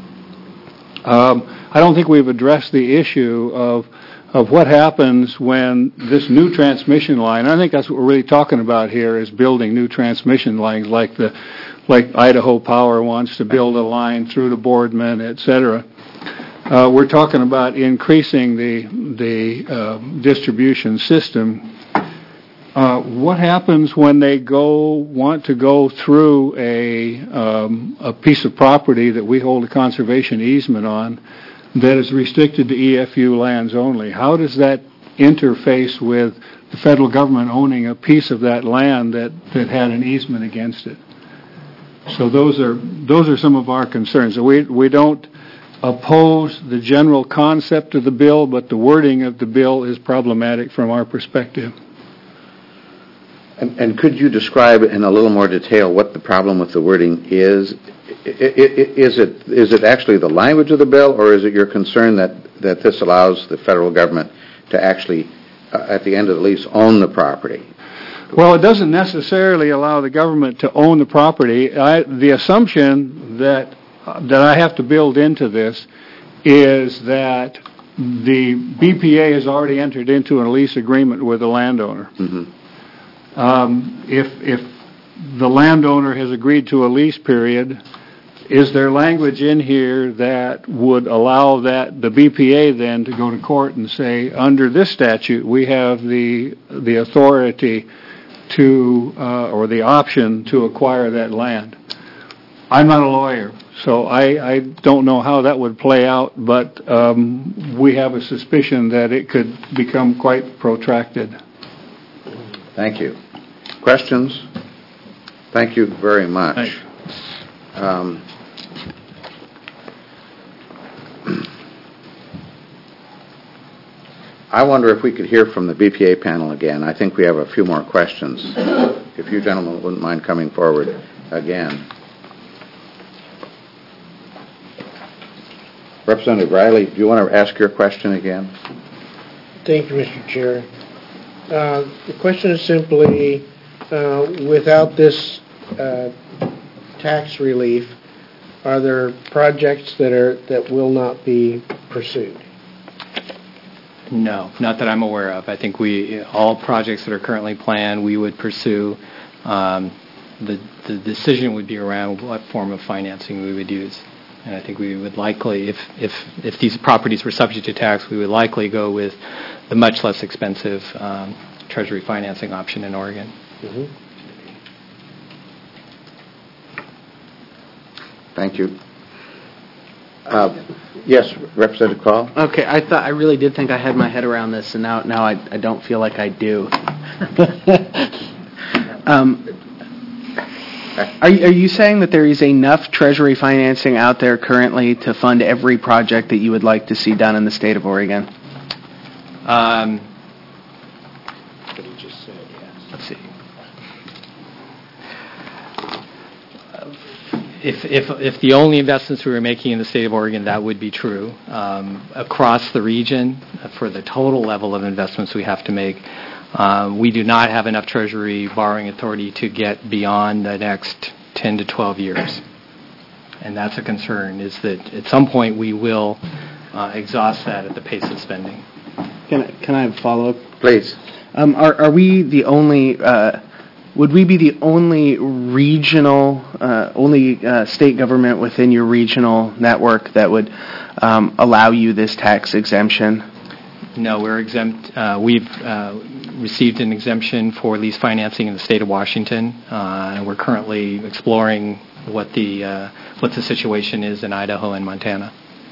Um, I don't think we've addressed the issue of of what happens when this new transmission line, I think that's what we're really talking about here, is building new transmission lines like the like Idaho Power wants to build a line through to Boardman, et cetera. Uh, we're talking about increasing the the uh, distribution system. Uh, what happens when they go want to go through a um, a piece of property that we hold a conservation easement on that is restricted to E F U lands only? How does that interface with the federal government owning a piece of that land that, that had an easement against it? So those are those are some of our concerns. We we don't oppose the general concept of the bill, but the wording of the bill is problematic from our perspective. And, and could you describe in a little more detail what the problem with the wording is? Is it is it actually the language of the bill, or is it your concern that, that this allows the federal government to actually, uh, at the end of the lease, own the property? Well, it doesn't necessarily allow the government to own the property. I, the assumption that uh, that I have to build into this is that the B P A has already entered into a lease agreement with the landowner. Mm-hmm. um, if, if the landowner has agreed to a lease period, is there language in here that would allow that, the B P A then to go to court and say, under this statute, we have the, the authority to, uh, or the option to acquire that land? I'm not a lawyer, so I, I don't know how that would play out, but um, we have a suspicion that it could become quite protracted. Thank you. Questions? Thank you very much. Um, I wonder if we could hear from the B P A panel again. I think we have a few more questions. If you gentlemen wouldn't mind coming forward again. Representative Riley, do you want to ask your question again? Thank you, Mister Chair. Uh, the question is simply, uh, without this uh, tax relief, are there projects that are that will not be pursued? No, not that I'm aware of. I think we all projects that are currently planned we would pursue. Um, the the decision would be around what form of financing we would use. And I think we would likely, if, if, if these properties were subject to tax, we would likely go with the much less expensive um, Treasury financing option in Oregon. Mm-hmm. Thank you. Uh, yes, Representative Call. Okay, I thought I really did think I had my head around this, and now now I, I don't feel like I do. um, Are you, are you saying that there is enough Treasury financing out there currently to fund every project that you would like to see done in the state of Oregon? Um, what he just said, yes. Let's see. If, if, if the only investments we were making in the state of Oregon, that would be true. Um, across the region, for the total level of investments we have to make, Uh, we do not have enough Treasury borrowing authority to get beyond the next ten to twelve years. And that's a concern, is that at some point we will uh, exhaust that at the pace of spending. Can I, can I have a follow-up? Please. Um, are, are we the only, uh, would we be the only regional, uh, only uh, state government within your regional network that would um, allow you this tax exemption? No, we're exempt. Uh, we've uh, received an exemption for lease financing in the state of Washington, uh, and we're currently exploring what the uh, what the situation is in Idaho and Montana.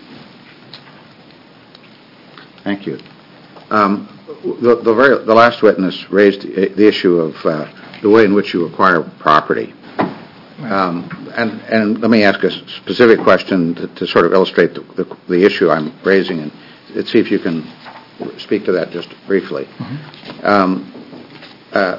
Thank you. Um, the, the, very, the last witness raised the issue of uh, the way in which you acquire property. Um, and, and let me ask a specific question to, to sort of illustrate the, the, the issue I'm raising, and let's see if you can speak to that just briefly. Mm-hmm. Um, uh,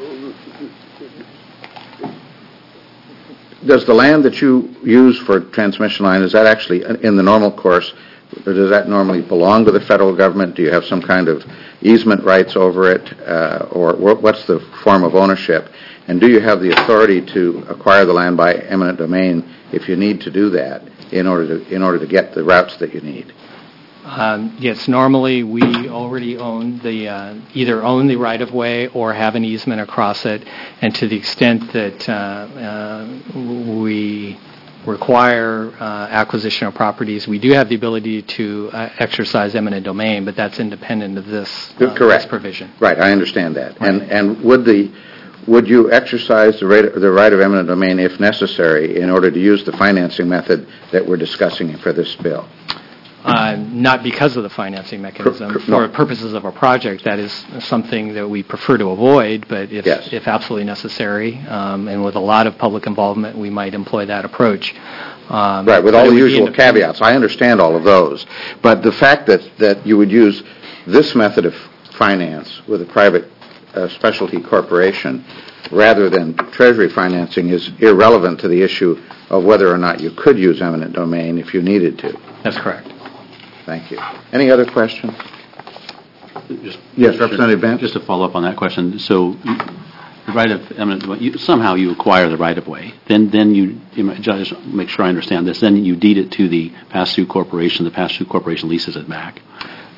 does the land that you use for transmission line, is that actually in the normal course, or does that normally belong to the federal government? Do you have some kind of easement rights over it, uh, or what's the form of ownership? And do you have the authority to acquire the land by eminent domain if you need to do that in order to in order to get the routes that you need? Um, yes, normally we already own the uh, either own the right-of-way or have an easement across it, and to the extent that uh, uh, we require uh, acquisition of properties, we do have the ability to uh, exercise eminent domain, but that's independent of this, uh, Correct. this provision. Right, I understand that. Right. And and would the would you exercise the right, the right of eminent domain if necessary in order to use the financing method that we're discussing for this bill? Uh, not because of the financing mechanism. Cor- For no. purposes of a project, that is something that we prefer to avoid, but if, Yes. if absolutely necessary, um, and with a lot of public involvement, we might employ that approach. Um, Right, with but all it the would be usual independent. caveats. I understand all of those. But the fact that, that you would use this method of finance with a private uh, specialty corporation rather than Treasury financing is irrelevant to the issue of whether or not you could use eminent domain if you needed to. That's correct. Thank you. Any other questions? Just, Yes, Representative Bench. Just to follow up on that question, so the right of eminent, you, somehow you acquire the right of way, then then you, you just make sure I understand this. Then you deed it to the pass-through corporation. The pass-through corporation leases it back.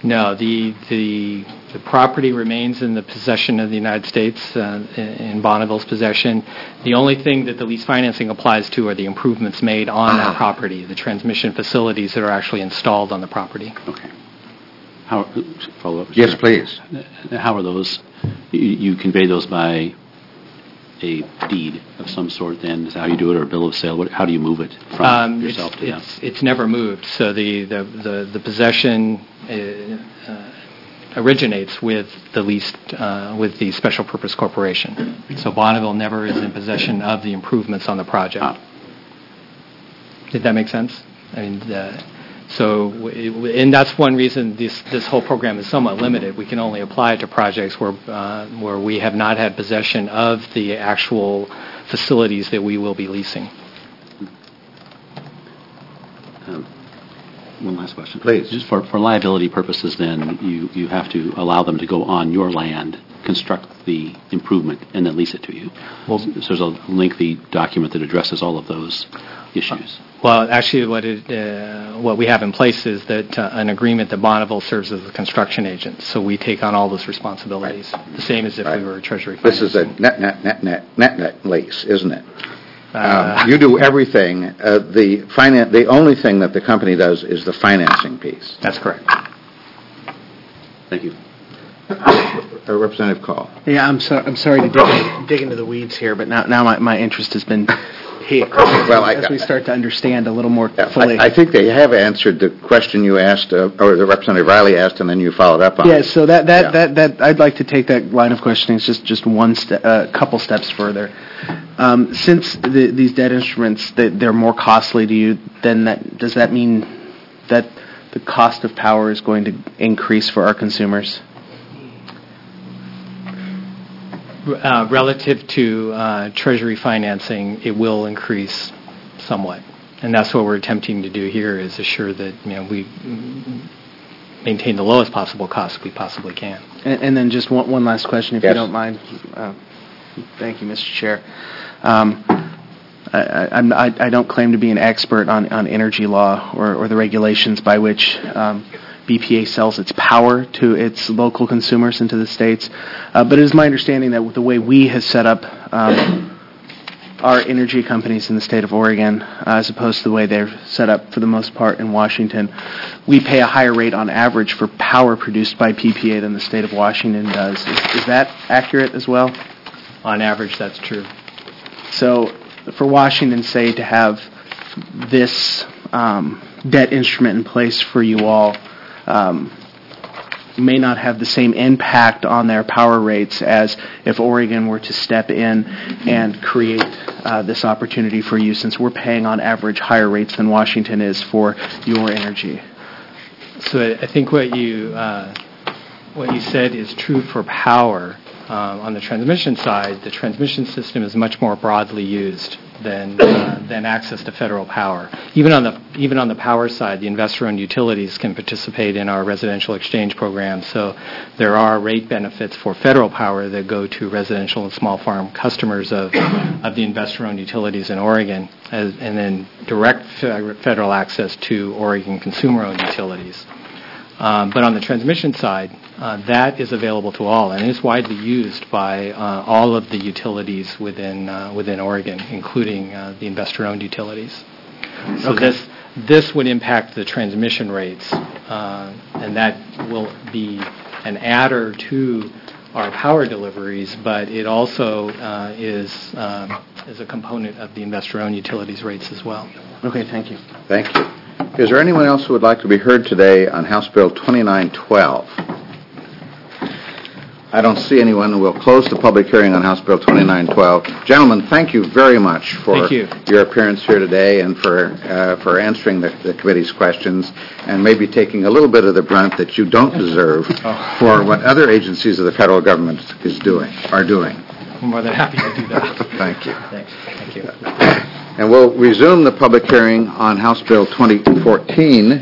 No, the, the, the property remains in the possession of the United States, uh, in Bonneville's possession. The only thing that the lease financing applies to are the improvements made on that property, the transmission facilities that are actually installed on the property. Okay. How, follow up? Yes, please. How are those, you, you convey those by a deed of some sort then? Is that how you do it, or a bill of sale? What, how do you move it from Um, yourself it's, to them? it's, it's never moved. So the, the, the, the possession uh, uh, originates with the leased, uh, with the special purpose corporation. So Bonneville never is in possession of the improvements on the project. Ah. Did that make sense? I mean, the, so, w- and that's one reason this this whole program is somewhat limited. We can only apply it to projects where uh, where we have not had possession of the actual facilities that we will be leasing. Um, One last question. Please. Just for, for liability purposes, then, you, you have to allow them to go on your land, construct the improvement, and then lease it to you. Well, so there's a lengthy document that addresses all of those issues. Well, actually, what it, uh, what we have in place is that uh, an agreement that Bonneville serves as a construction agent. So we take on all those responsibilities, right. The same as if right. we were a treasury. This is a net, net, net, net, net, net lease, isn't it? Uh, um, you do everything. Uh, the finan- The only thing that the company does is the financing piece. That's correct. Thank you. A Representative Call. Yeah, I'm sorry. I'm sorry to dig, dig into the weeds here, but now, now my, my interest has been piqued well, I, as we start to understand a little more fully. I, I think they have answered the question you asked, uh, or the Representative Riley asked, and then you followed up on. Yeah, it. so that that, yeah. that that I'd like to take that line of questioning just just one step, a uh, couple steps further. Um, since the, these debt instruments they, they're more costly to you, then that does that mean that the cost of power is going to increase for our consumers? Uh, relative to uh, Treasury financing, it will increase somewhat, and that's what we're attempting to do here: is assure that you know we maintain the lowest possible cost we possibly can. And, and then just one, one last question, if yes. you don't mind. Uh, thank you, Mister Chair. Um, I, I, I'm, I, I don't claim to be an expert on, on energy law or, or the regulations by which um, B P A sells its power to its local consumers and to the states. Uh, but it is my understanding that with the way we have set up um, our energy companies in the state of Oregon, uh, as opposed to the way they're set up for the most part in Washington, we pay a higher rate on average for power produced by P P A than the state of Washington does. Is, is that accurate as well? On average, that's true. So for Washington, say, to have this um, debt instrument in place for you all, Um, may not have the same impact on their power rates as if Oregon were to step in and create uh, this opportunity for you, since we're paying on average higher rates than Washington is for your energy. So I think what you uh, what you said is true for power. Um, on the transmission side, the transmission system is much more broadly used than uh, than access to federal power. Even on the even on the power side, the investor-owned utilities can participate in our residential exchange program. So there are rate benefits for federal power that go to residential and small farm customers of of the investor-owned utilities in Oregon, as, and then direct fe- federal access to Oregon consumer-owned utilities. Um, but on the transmission side, uh, that is available to all, and is widely used by uh, all of the utilities within uh, within Oregon, including uh, the investor-owned utilities. So Okay. this this would impact the transmission rates, uh, and that will be an adder to our power deliveries. But it also uh, is um, is a component of the investor-owned utilities rates as well. Okay, thank you. Thank you. Is there anyone else who would like to be heard today on House Bill twenty-nine twelve? I don't see anyone. We'll close the public hearing on House Bill twenty-nine twelve. Gentlemen, thank you very much for Thank you. your appearance here today and for uh, for answering the, the committee's questions and maybe taking a little bit of the brunt that you don't deserve Oh. for what other agencies of the federal government is doing, are doing. I'm more than happy to do that. Thank you. Thanks. Thank you. And we'll resume the public hearing on House Bill twenty fourteen.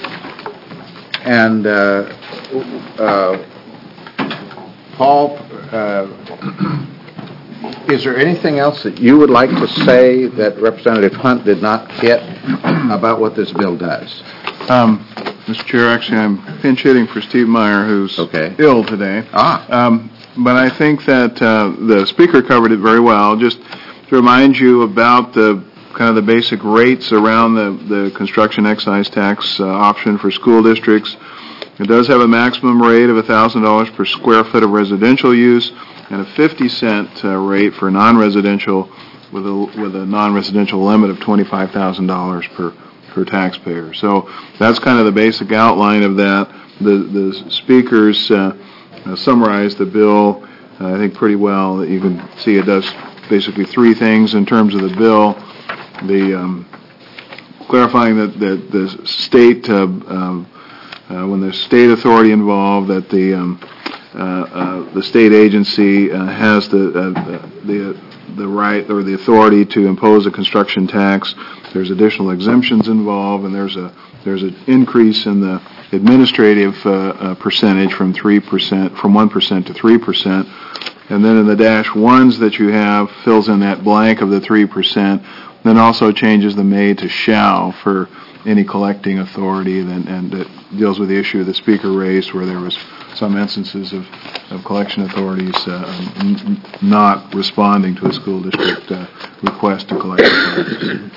And uh, uh, Paul, uh, is there anything else that you would like to say that Representative Hunt did not get about what this bill does? Um, Mister Chair, actually, I'm pinch hitting for Steve Meyer, who's okay. ill today. Ah. Um, but I think that uh, the speaker covered it very well. Just to remind you about the kind of the basic rates around the, the construction excise tax uh, option for school districts. It does have a maximum rate of one thousand dollars per square foot of residential use and a fifty cent uh, rate for non-residential with a, with a non-residential limit of twenty-five thousand dollars per per taxpayer. So that's kind of the basic outline of that. The the speakers uh, uh, summarized the bill, uh, I think, pretty well. You can see it does basically three things in terms of the bill. The um, clarifying that, that the state, uh, um, uh, when there's state authority involved, that the um, uh, uh, the state agency uh, has the uh, the the right or the authority to impose a construction tax. There's additional exemptions involved, and there's a there's an increase in the administrative uh, uh, percentage from three percent from one percent to three percent. And then in the dash ones that you have fills in that blank of the three percent. Then also changes the may to shall for any collecting authority, and, and it deals with the issue the speaker raised, where there was some instances of, of collection authorities uh, n- not responding to a school district uh, request to collect authorities.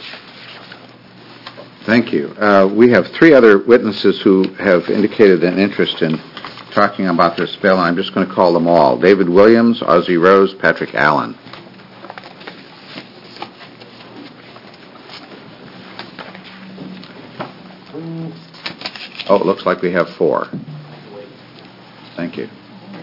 Thank you. Uh, we have three other witnesses who have indicated an interest in talking about this bill, and I'm just going to call them all. David Williams, Ozzie Rose, Patrick Allen. Oh, it looks like we have four. Thank you.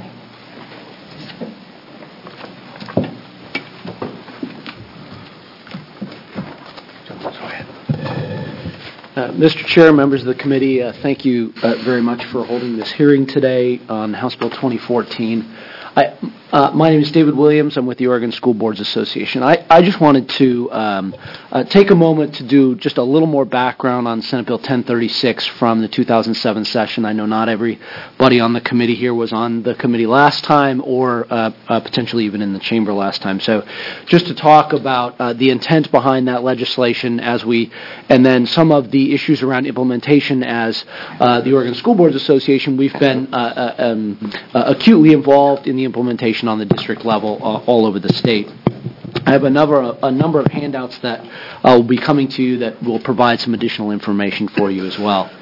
Uh, Mister Chair, members of the committee, uh, thank you uh, very much for holding this hearing today on House Bill twenty fourteen. I, uh, my name is David Williams. I'm with the Oregon School Boards Association. I, I just wanted to um, uh, take a moment to do just a little more background on Senate Bill ten thirty-six from the two thousand seven session. I know not everybody on the committee here was on the committee last time or uh, uh, potentially even in the chamber last time. So just to talk about uh, the intent behind that legislation as we, and then some of the issues around implementation as uh, the Oregon School Boards Association, we've been uh, uh, um, uh, acutely involved in the implementation on the district level uh, all over the state. I have a number, a number of handouts that uh, will be coming to you that will provide some additional information for you as well.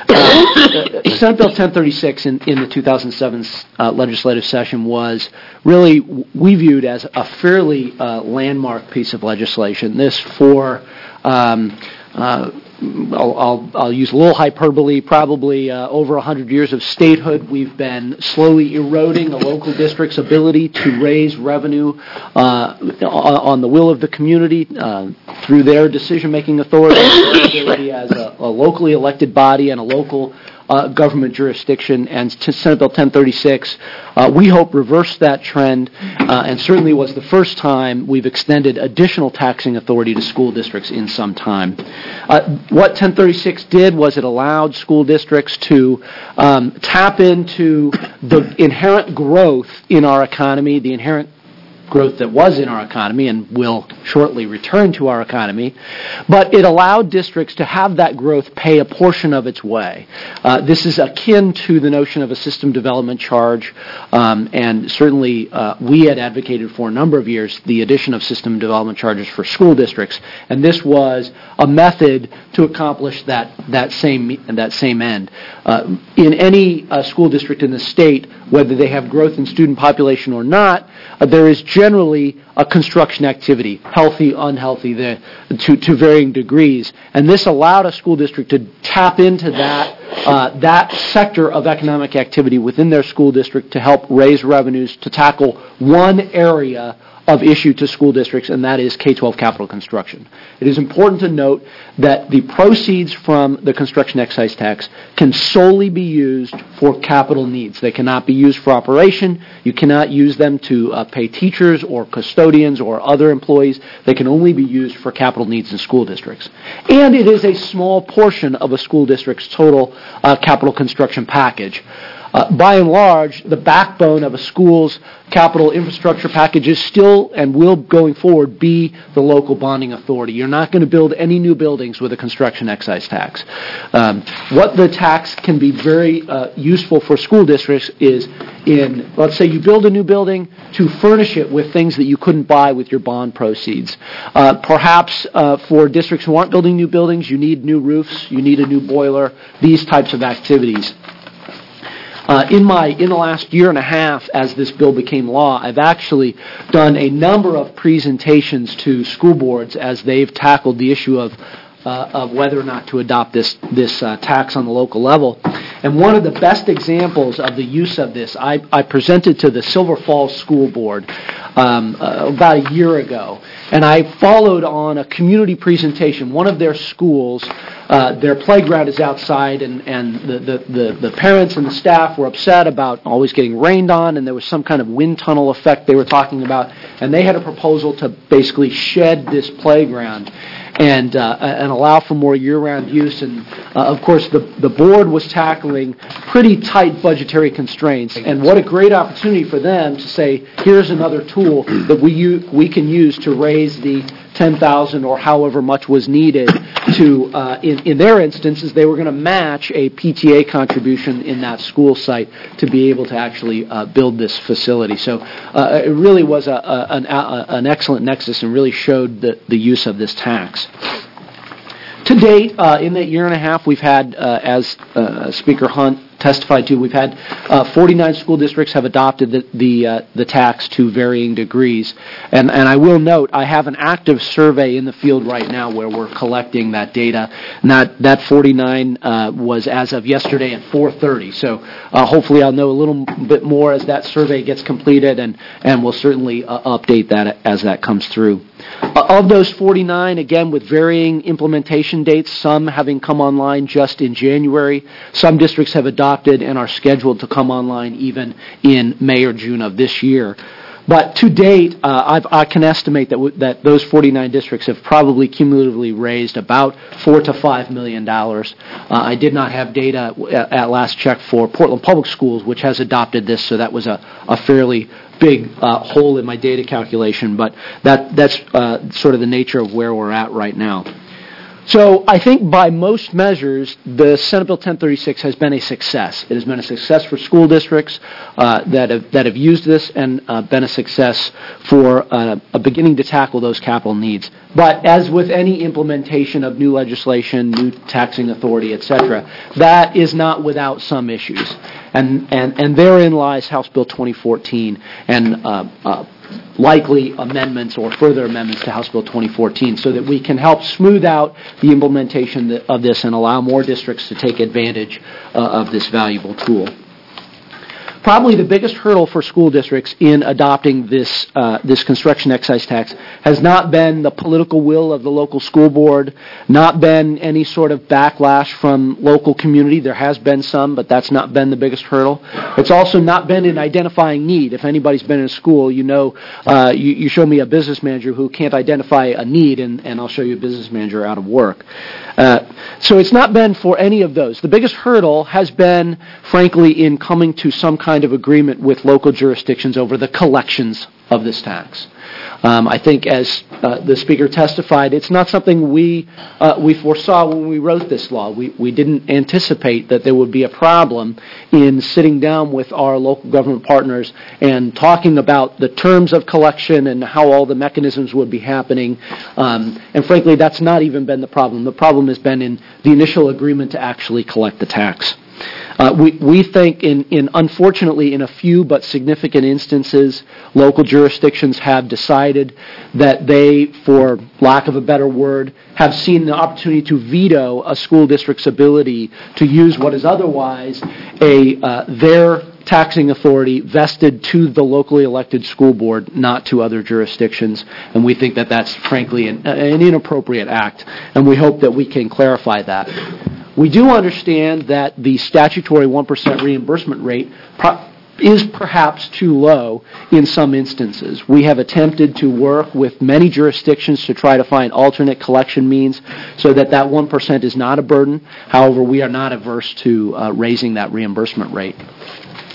Uh, Senate Bill ten thirty-six in, in the two thousand seven uh, legislative session was really, we viewed as a fairly uh, landmark piece of legislation. This for um, uh, I'll, I'll, I'll use a little hyperbole, probably uh, over one hundred years of statehood, we've been slowly eroding a local district's ability to raise revenue uh, on the will of the community uh, through their decision-making authority, ability as a, a locally elected body and a local Uh, government jurisdiction. And to Senate Bill ten thirty-six, uh, we hope reversed that trend uh, and certainly was the first time we've extended additional taxing authority to school districts in some time. Uh, what ten thirty-six did was it allowed school districts to um, tap into the inherent growth in our economy, the inherent growth that was in our economy and will shortly return to our economy, but it allowed districts to have that growth pay a portion of its way. Uh, this is akin to the notion of a system development charge, um, and certainly uh, we had advocated for a number of years the addition of system development charges for school districts, and this was a method to accomplish that, that, same, that same end. Uh, in any uh, school district in the state, whether they have growth in student population or not, uh, there is generally a construction activity, healthy, unhealthy, the, to, to varying degrees. And this allowed a school district to tap into that, uh, that sector of economic activity within their school district to help raise revenues to tackle one area of issue to school districts, and that is K twelve capital construction. It is important to note that the proceeds from the construction excise tax can solely be used for capital needs. They cannot be used for operation. You cannot use them to uh, pay teachers or custodians or other employees. They can only be used for capital needs in school districts. And it is a small portion of a school district's total uh, capital construction package. Uh, by and large, the backbone of a school's capital infrastructure package is still and will going forward be the local bonding authority. You're not going to build any new buildings with a construction excise tax. Um, what the tax can be very uh, useful for school districts is in, let's say you build a new building, to furnish it with things that you couldn't buy with your bond proceeds. Uh, perhaps uh, for districts who aren't building new buildings, you need new roofs, you need a new boiler, these types of activities. Uh, in my in the last year and a half, as this bill became law, I've actually done a number of presentations to school boards as they've tackled the issue of uh, of whether or not to adopt this this uh, tax on the local level. And one of the best examples of the use of this, I, I presented to the Silver Falls School Board um, uh, about a year ago, and I followed on a community presentation. One of their schools, uh, their playground is outside, and, and the, the, the, the parents and the staff were upset about always getting rained on, and there was some kind of wind tunnel effect they were talking about, and they had a proposal to basically shed this playground and uh, and allow for more year-round use. And, uh, of course, the, the board was tackling pretty tight budgetary constraints. And what a great opportunity for them to say, here's another tool that we u- we can use to raise the ten thousand dollars or however much was needed to, uh, in, in their instances, they were going to match a P T A contribution in that school site to be able to actually uh, build this facility. So uh, it really was a, a, an, a, an excellent nexus and really showed the, the use of this tax. To date, uh, in that year and a half, we've had, uh, as uh, Speaker Hunt testified to, we've had uh, forty-nine school districts have adopted the the, uh, the tax to varying degrees. And, and I will note, I have an active survey in the field right now where we're collecting that data. And that, that forty-nine uh, was as of yesterday at four thirty. So uh, hopefully I'll know a little bit more as that survey gets completed, and, and we'll certainly uh, update that as that comes through. Uh, of those forty-nine, again, with varying implementation dates, some having come online just in January, some districts have adopted and are scheduled to come online even in May or June of this year. But to date, uh, I've, I can estimate that w- that those forty-nine districts have probably cumulatively raised about four to five million dollars. Uh, I did not have data at, at last check for Portland Public Schools, which has adopted this, so that was a, a fairly big uh, hole in my data calculation. But that that's uh, sort of the nature of where we're at right now. So I think by most measures, the Senate Bill ten thirty-six has been a success. It has been a success for school districts uh, that have that have used this, and uh, been a success for uh, a beginning to tackle those capital needs. But as with any implementation of new legislation, new taxing authority, et cetera, that is not without some issues. And and, and therein lies House Bill twenty fourteen and uh, uh, likely amendments or further amendments to House Bill twenty fourteen, so that we can help smooth out the implementation of this and allow more districts to take advantage uh, of this valuable tool. Probably the biggest hurdle for school districts in adopting this uh, this construction excise tax has not been the political will of the local school board, not been any sort of backlash from local community. There has been some, but that's not been the biggest hurdle. It's also not been in identifying need. If anybody's been in a school, you know, uh, you, you show me a business manager who can't identify a need, and, and I'll show you a business manager out of work. Uh, so it's not been for any of those. The biggest hurdle has been, frankly, in coming to some kind of agreement with local jurisdictions over the collections of this tax. Um, I think, as uh, the Speaker testified, it's not something we uh, we foresaw when we wrote this law. We we didn't anticipate that there would be a problem in sitting down with our local government partners and talking about the terms of collection and how all the mechanisms would be happening. Um, and frankly, that's not even been the problem. The problem has been in the initial agreement to actually collect the tax. Uh, we, we think, in, in unfortunately, in a few but significant instances, local jurisdictions have decided that they, for lack of a better word, have seen the opportunity to veto a school district's ability to use what is otherwise a uh, their taxing authority vested to the locally elected school board, not to other jurisdictions. And we think that that's, frankly, an, an inappropriate act, and we hope that we can clarify that. We do understand that the statutory one percent reimbursement rate pro- is perhaps too low in some instances. We have attempted to work with many jurisdictions to try to find alternate collection means so that that one percent is not a burden. However, we are not averse to uh, raising that reimbursement rate.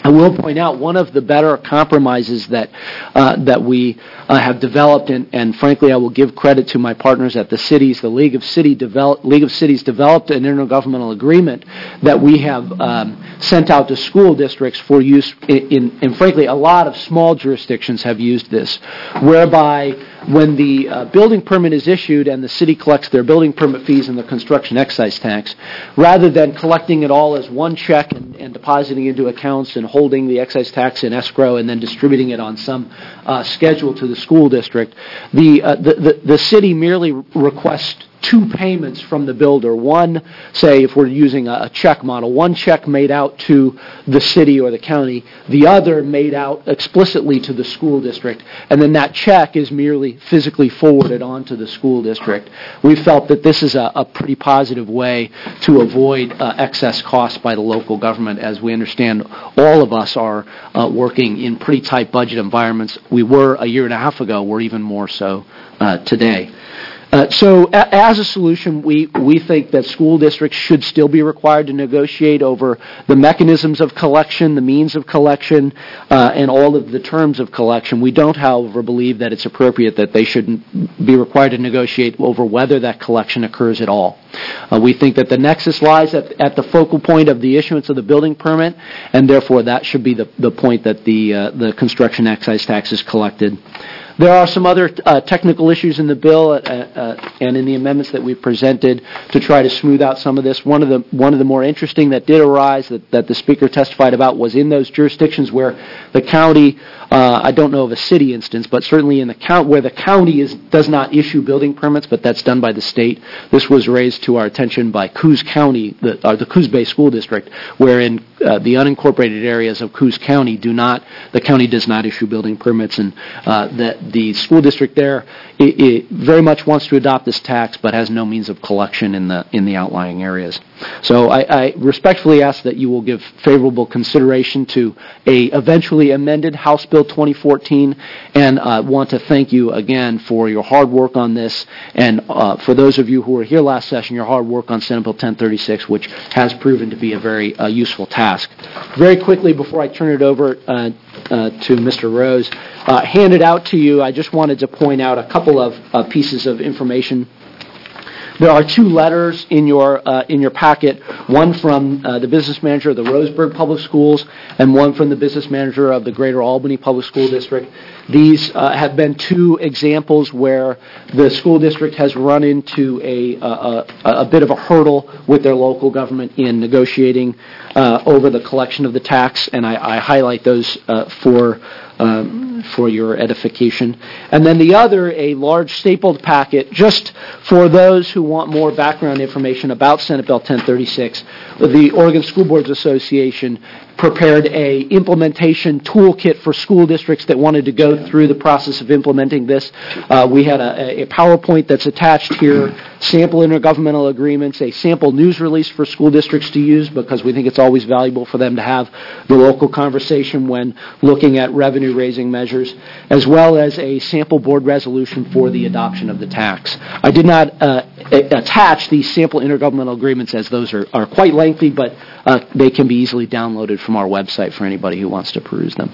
I will point out one of the better compromises that uh, that we uh, have developed, and, and frankly, I will give credit to my partners at the cities. The League of City develop, League of Cities developed an intergovernmental agreement that we have um, sent out to school districts for use. In, in, and frankly, a lot of small jurisdictions have used this, whereby when the uh, building permit is issued and the city collects their building permit fees and the construction excise tax, rather than collecting it all as one check and, and depositing into accounts and holding the excise tax in escrow and then distributing it on some uh, schedule to the school district, the, uh, the, the the city merely requests two payments from the builder. One, say, if we're using a, a check model, one check made out to the city or the county, the other made out explicitly to the school district, and then that check is merely physically forwarded on to the school district. We felt that this is a, a pretty positive way to avoid uh, excess costs by the local government, as we understand all of us are uh, working in pretty tight budget environments. We were a year and a half ago, we're even more so uh, today. Uh, so a- as a solution, we, we think that school districts should still be required to negotiate over the mechanisms of collection, the means of collection, uh, and all of the terms of collection. We don't, however, believe that it's appropriate that they shouldn't be required to negotiate over whether that collection occurs at all. Uh, we think that the nexus lies at, at the focal point of the issuance of the building permit, and therefore that should be the, the point that the, uh, the construction excise tax is collected. There are some other uh, technical issues in the bill uh, uh, and in the amendments that we've presented to try to smooth out some of this. One of the one of the more interesting that did arise that, that the Speaker testified about was in those jurisdictions where the county, uh, I don't know of a city instance, but certainly in the count where the county is does not issue building permits, but that's done by the state. This was raised to our attention by Coos County, the, or the Coos Bay School District, wherein uh, the unincorporated areas of Coos County do not, the county does not issue building permits, and uh, that the school district there it, it very much wants to adopt this tax, but has no means of collection in the in the outlying areas. So I, I respectfully ask that you will give favorable consideration to a eventually amended House Bill twenty fourteen, and uh, want to thank you again for your hard work on this, and uh, for those of you who were here last session, your hard work on Senate Bill ten thirty-six, which has proven to be a very uh, useful task. Very quickly, before I turn it over uh, uh, to Mister Rose, uh, handed out to you, I just wanted to point out a couple of uh, pieces of information. There are two letters in your uh, in your packet, one from uh, the business manager of the Roseburg Public Schools and one from the business manager of the Greater Albany Public School District. These uh, have been two examples where the school district has run into a, a, a bit of a hurdle with their local government in negotiating uh, over the collection of the tax, and I, I highlight those uh, for Um, for your edification. And then the other, a large stapled packet, just for those who want more background information about Senate Bill ten thirty-six. The Oregon School Boards Association prepared a implementation toolkit for school districts that wanted to go through the process of implementing this. Uh, we had a, a PowerPoint that's attached here, sample intergovernmental agreements, a sample news release for school districts to use because we think it's always valuable for them to have the local conversation when looking at revenue-raising measures, as well as a sample board resolution for the adoption of the tax. I did not uh, attach these sample intergovernmental agreements as those are, are quite lengthy, but uh, they can be easily downloaded from our website for anybody who wants to peruse them.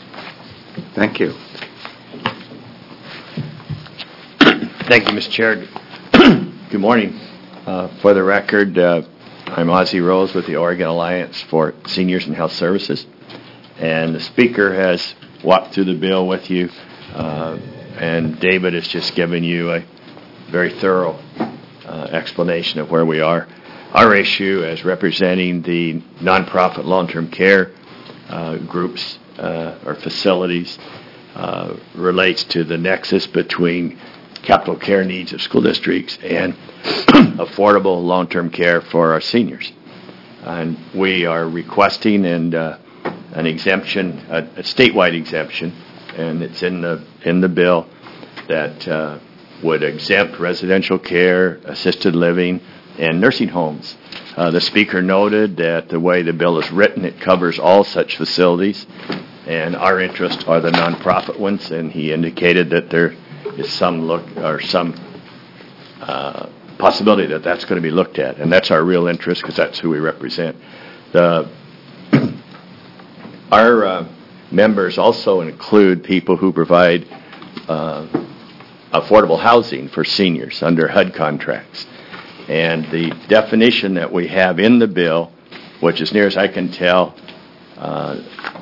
Thank you. Thank you, Mister Chair. Good morning. Uh, for the record, uh, I'm Ozzie Rose with the Oregon Alliance for Seniors and Health Services, and the Speaker has walked through the bill with you, uh, and David has just given you a very thorough uh, explanation of where we are. Our issue as representing the nonprofit long-term care uh, groups uh, or facilities uh, relates to the nexus between capital care needs of school districts and affordable long-term care for our seniors. And we are requesting and uh, an exemption, a, a statewide exemption, and it's in the in the bill that uh, would exempt residential care, assisted living, and nursing homes. Uh, the Speaker noted that the way the bill is written, it covers all such facilities, and our interests are the nonprofit ones, and he indicated that there is some look or some uh, possibility that that's going to be looked at, and that's our real interest because that's who we represent. The our uh, members also include people who provide uh, affordable housing for seniors under H U D contracts. And the definition that we have in the bill, which as near as I can tell, uh,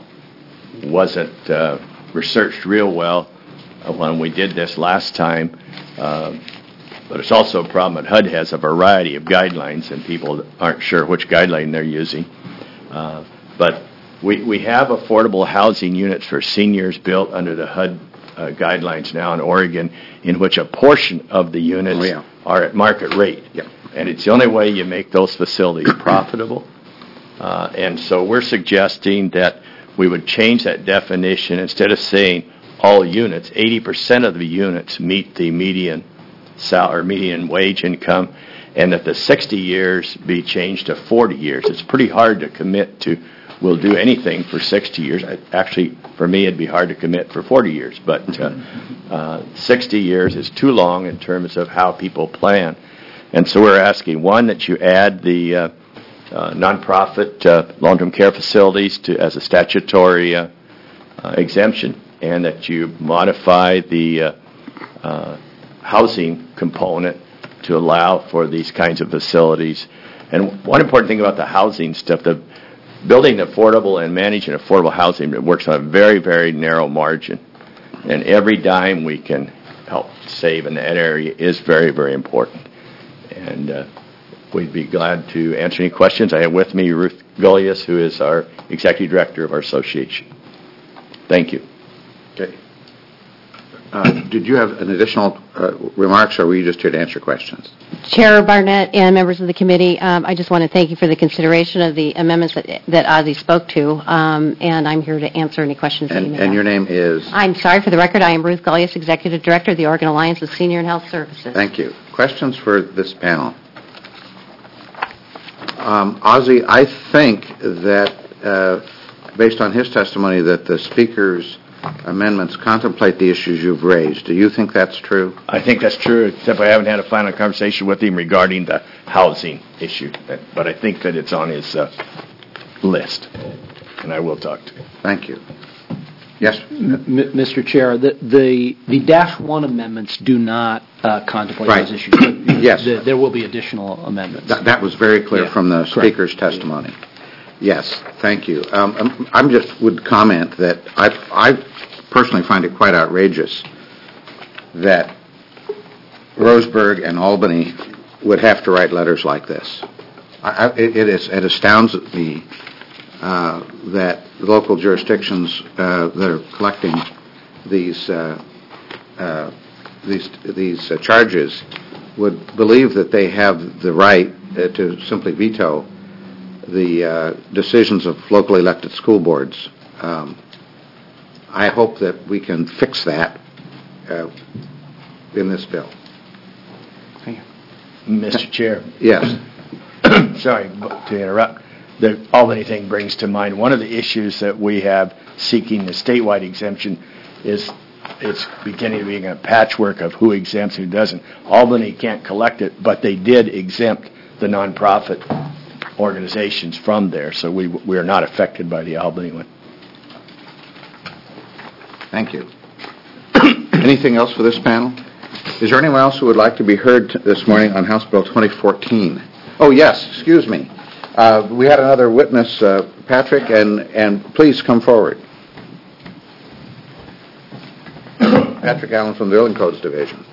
wasn't uh, researched real well when we did this last time, uh, but it's also a problem that H U D has a variety of guidelines and people aren't sure which guideline they're using. Uh, but we, we have affordable housing units for seniors built under the H U D uh, guidelines now in Oregon, in which a portion of the units oh, yeah. are at market rate. Yeah. And it's the only way you make those facilities profitable. Uh, and so we're suggesting that we would change that definition. Instead of saying all units, eighty percent of the units meet the median sal- or median wage income, and that the sixty years be changed to forty years. It's pretty hard to commit to we'll do anything for sixty years. I, actually, for me, it'd be hard to commit for forty years, but uh, uh, sixty years is too long in terms of how people plan. And so we're asking, one, that you add the uh, uh, nonprofit uh, long-term care facilities to as a statutory uh, uh, exemption, and that you modify the uh, uh, housing component to allow for these kinds of facilities. And one important thing about the housing stuff, the building affordable and managing affordable housing, it works on a very, very narrow margin. And every dime we can help save in that area is very, very important. And uh, we'd be glad to answer any questions. I have with me Ruth Gullius, who is our executive director of our association. Thank you. Okay. Uh, did you have an additional uh, remarks, or were you just here to answer questions? Chair Barnett and members of the committee, um, I just want to thank you for the consideration of the amendments that, that Ozzie spoke to, um, and I'm here to answer any questions And, that you may and have. your name is? I'm sorry, for the record, I am Ruth Gullius, Executive Director of the Oregon Alliance of Senior and Health Services. Thank you. Questions for this panel? Um, Ozzie, I think that, uh, based on his testimony, that the speaker's amendments contemplate the issues you've raised. Do you think that's true? I think that's true, except I haven't had a final conversation with him regarding the housing issue. But I think that it's on his uh, list, and I will talk to him. Thank you. Yes? M- Mister Chair, the, the, the dash one amendments do not uh, contemplate Right. those issues. But Yes. the, there will be additional amendments. That, that was very clear Yeah. from the Correct. speaker's testimony. Yes, thank you. Um, um, I'm just would comment that I, I personally find it quite outrageous that Roseburg and Albany would have to write letters like this. I, I, it, it, is, it astounds me uh, that local jurisdictions uh, that are collecting these uh, uh, these these uh, charges would believe that they have the right uh, to simply veto the uh, decisions of locally elected school boards. Um, I hope that we can fix that uh, in this bill. Mister Chair. Yes. Sorry to interrupt. The Albany thing brings to mind one of the issues that we have seeking the statewide exemption is it's beginning to be a patchwork of who exempts, who doesn't. Albany can't collect it, but they did exempt the nonprofit organizations from there, so we we are not affected by the Albany one. Thank you. Anything else for this panel? Is there anyone else who would like to be heard t- this morning on House Bill twenty fourteen? Oh, yes, excuse me. Uh, we had another witness, uh, Patrick, and, and please come forward. Patrick Allen from the Building Codes Division.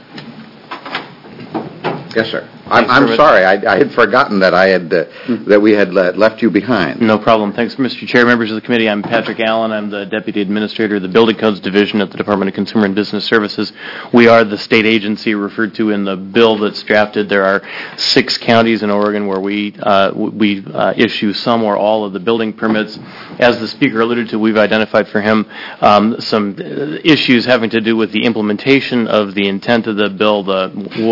Yes, sir. I'm, Thanks, I'm Herbert. sorry. I, I had forgotten that I had uh, that we had le- left you behind. No problem. Thanks, Mister Chair, members of the committee. I'm Patrick Allen. I'm the Deputy Administrator of the Building Codes Division at the Department of Consumer and Business Services. We are the state agency referred to in the bill that's drafted. There are six counties in Oregon where we uh, we uh, issue some or all of the building permits. As the Speaker alluded to, we've identified for him um, some issues having to do with the implementation of the intent of the bill, the what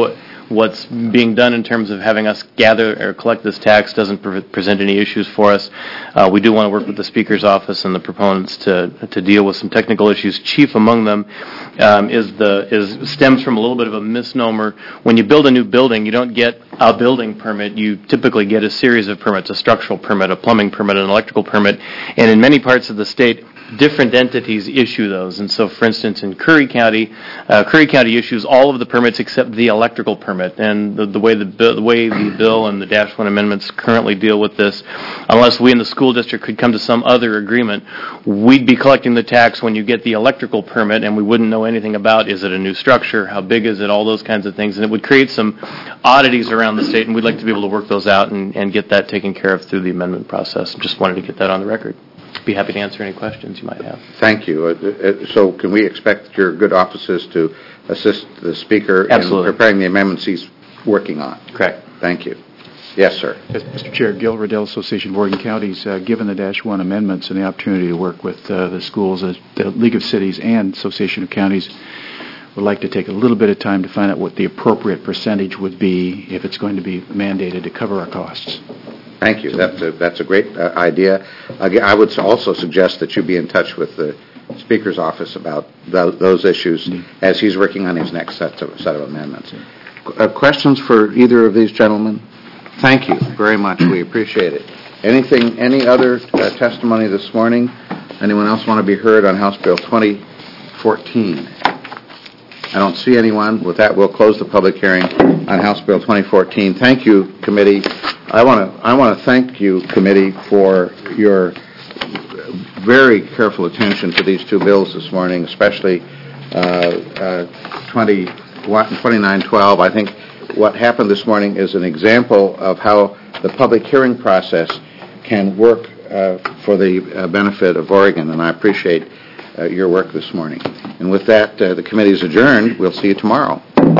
what's being done in terms of having us gather or collect this tax doesn't pre- present any issues for us. Uh, we do want to work with the Speaker's office and the proponents to to deal with some technical issues. Chief among them um, is the is stems from a little bit of a misnomer. When you build a new building, you don't get a building permit. You typically get a series of permits: a structural permit, a plumbing permit, an electrical permit, and in many parts of the state, different entities issue those. And so, for instance, in Curry County, uh, Curry County issues all of the permits except the electrical permit. And the, the way the bill, the way the bill and the Dash One amendments currently deal with this, unless we in the school district could come to some other agreement, we'd be collecting the tax when you get the electrical permit, and we wouldn't know anything about is it a new structure, how big is it, all those kinds of things, and it would create some oddities around the state, and we'd like to be able to work those out and, and get that taken care of through the amendment process. Just wanted to get that on the record. Be happy to answer any questions you might have. Thank you. Uh, uh, so can we expect your good offices to assist the Speaker Absolutely. in preparing the amendments he's working on? Correct. Thank you. Yes, sir. Yes, Mister Chair, Gil Riddell, Association of Oregon Counties, uh, given the Dash One amendments and the opportunity to work with uh, the schools, uh, the League of Cities and Association of Counties, would like to take a little bit of time to find out what the appropriate percentage would be if it's going to be mandated to cover our costs. Thank you. That's a, that's a great uh, idea. Again, I would also suggest that you be in touch with the Speaker's office about th- those issues mm-hmm. as he's working on his next set of, set of amendments. Uh, questions for either of these gentlemen? Thank you very much. We appreciate it. Anything, any other uh, testimony this morning? Anyone else want to be heard on House Bill twenty fourteen? I don't see anyone. With that, we'll close the public hearing on House Bill twenty fourteen. Thank you, committee. I want to I want to thank you, committee, for your very careful attention to these two bills this morning, especially uh, uh, twenty-nine twelve. I think what happened this morning is an example of how the public hearing process can work uh, for the uh, benefit of Oregon, and I appreciate uh, your work this morning. And with that, uh, the committee is adjourned. We'll see you tomorrow.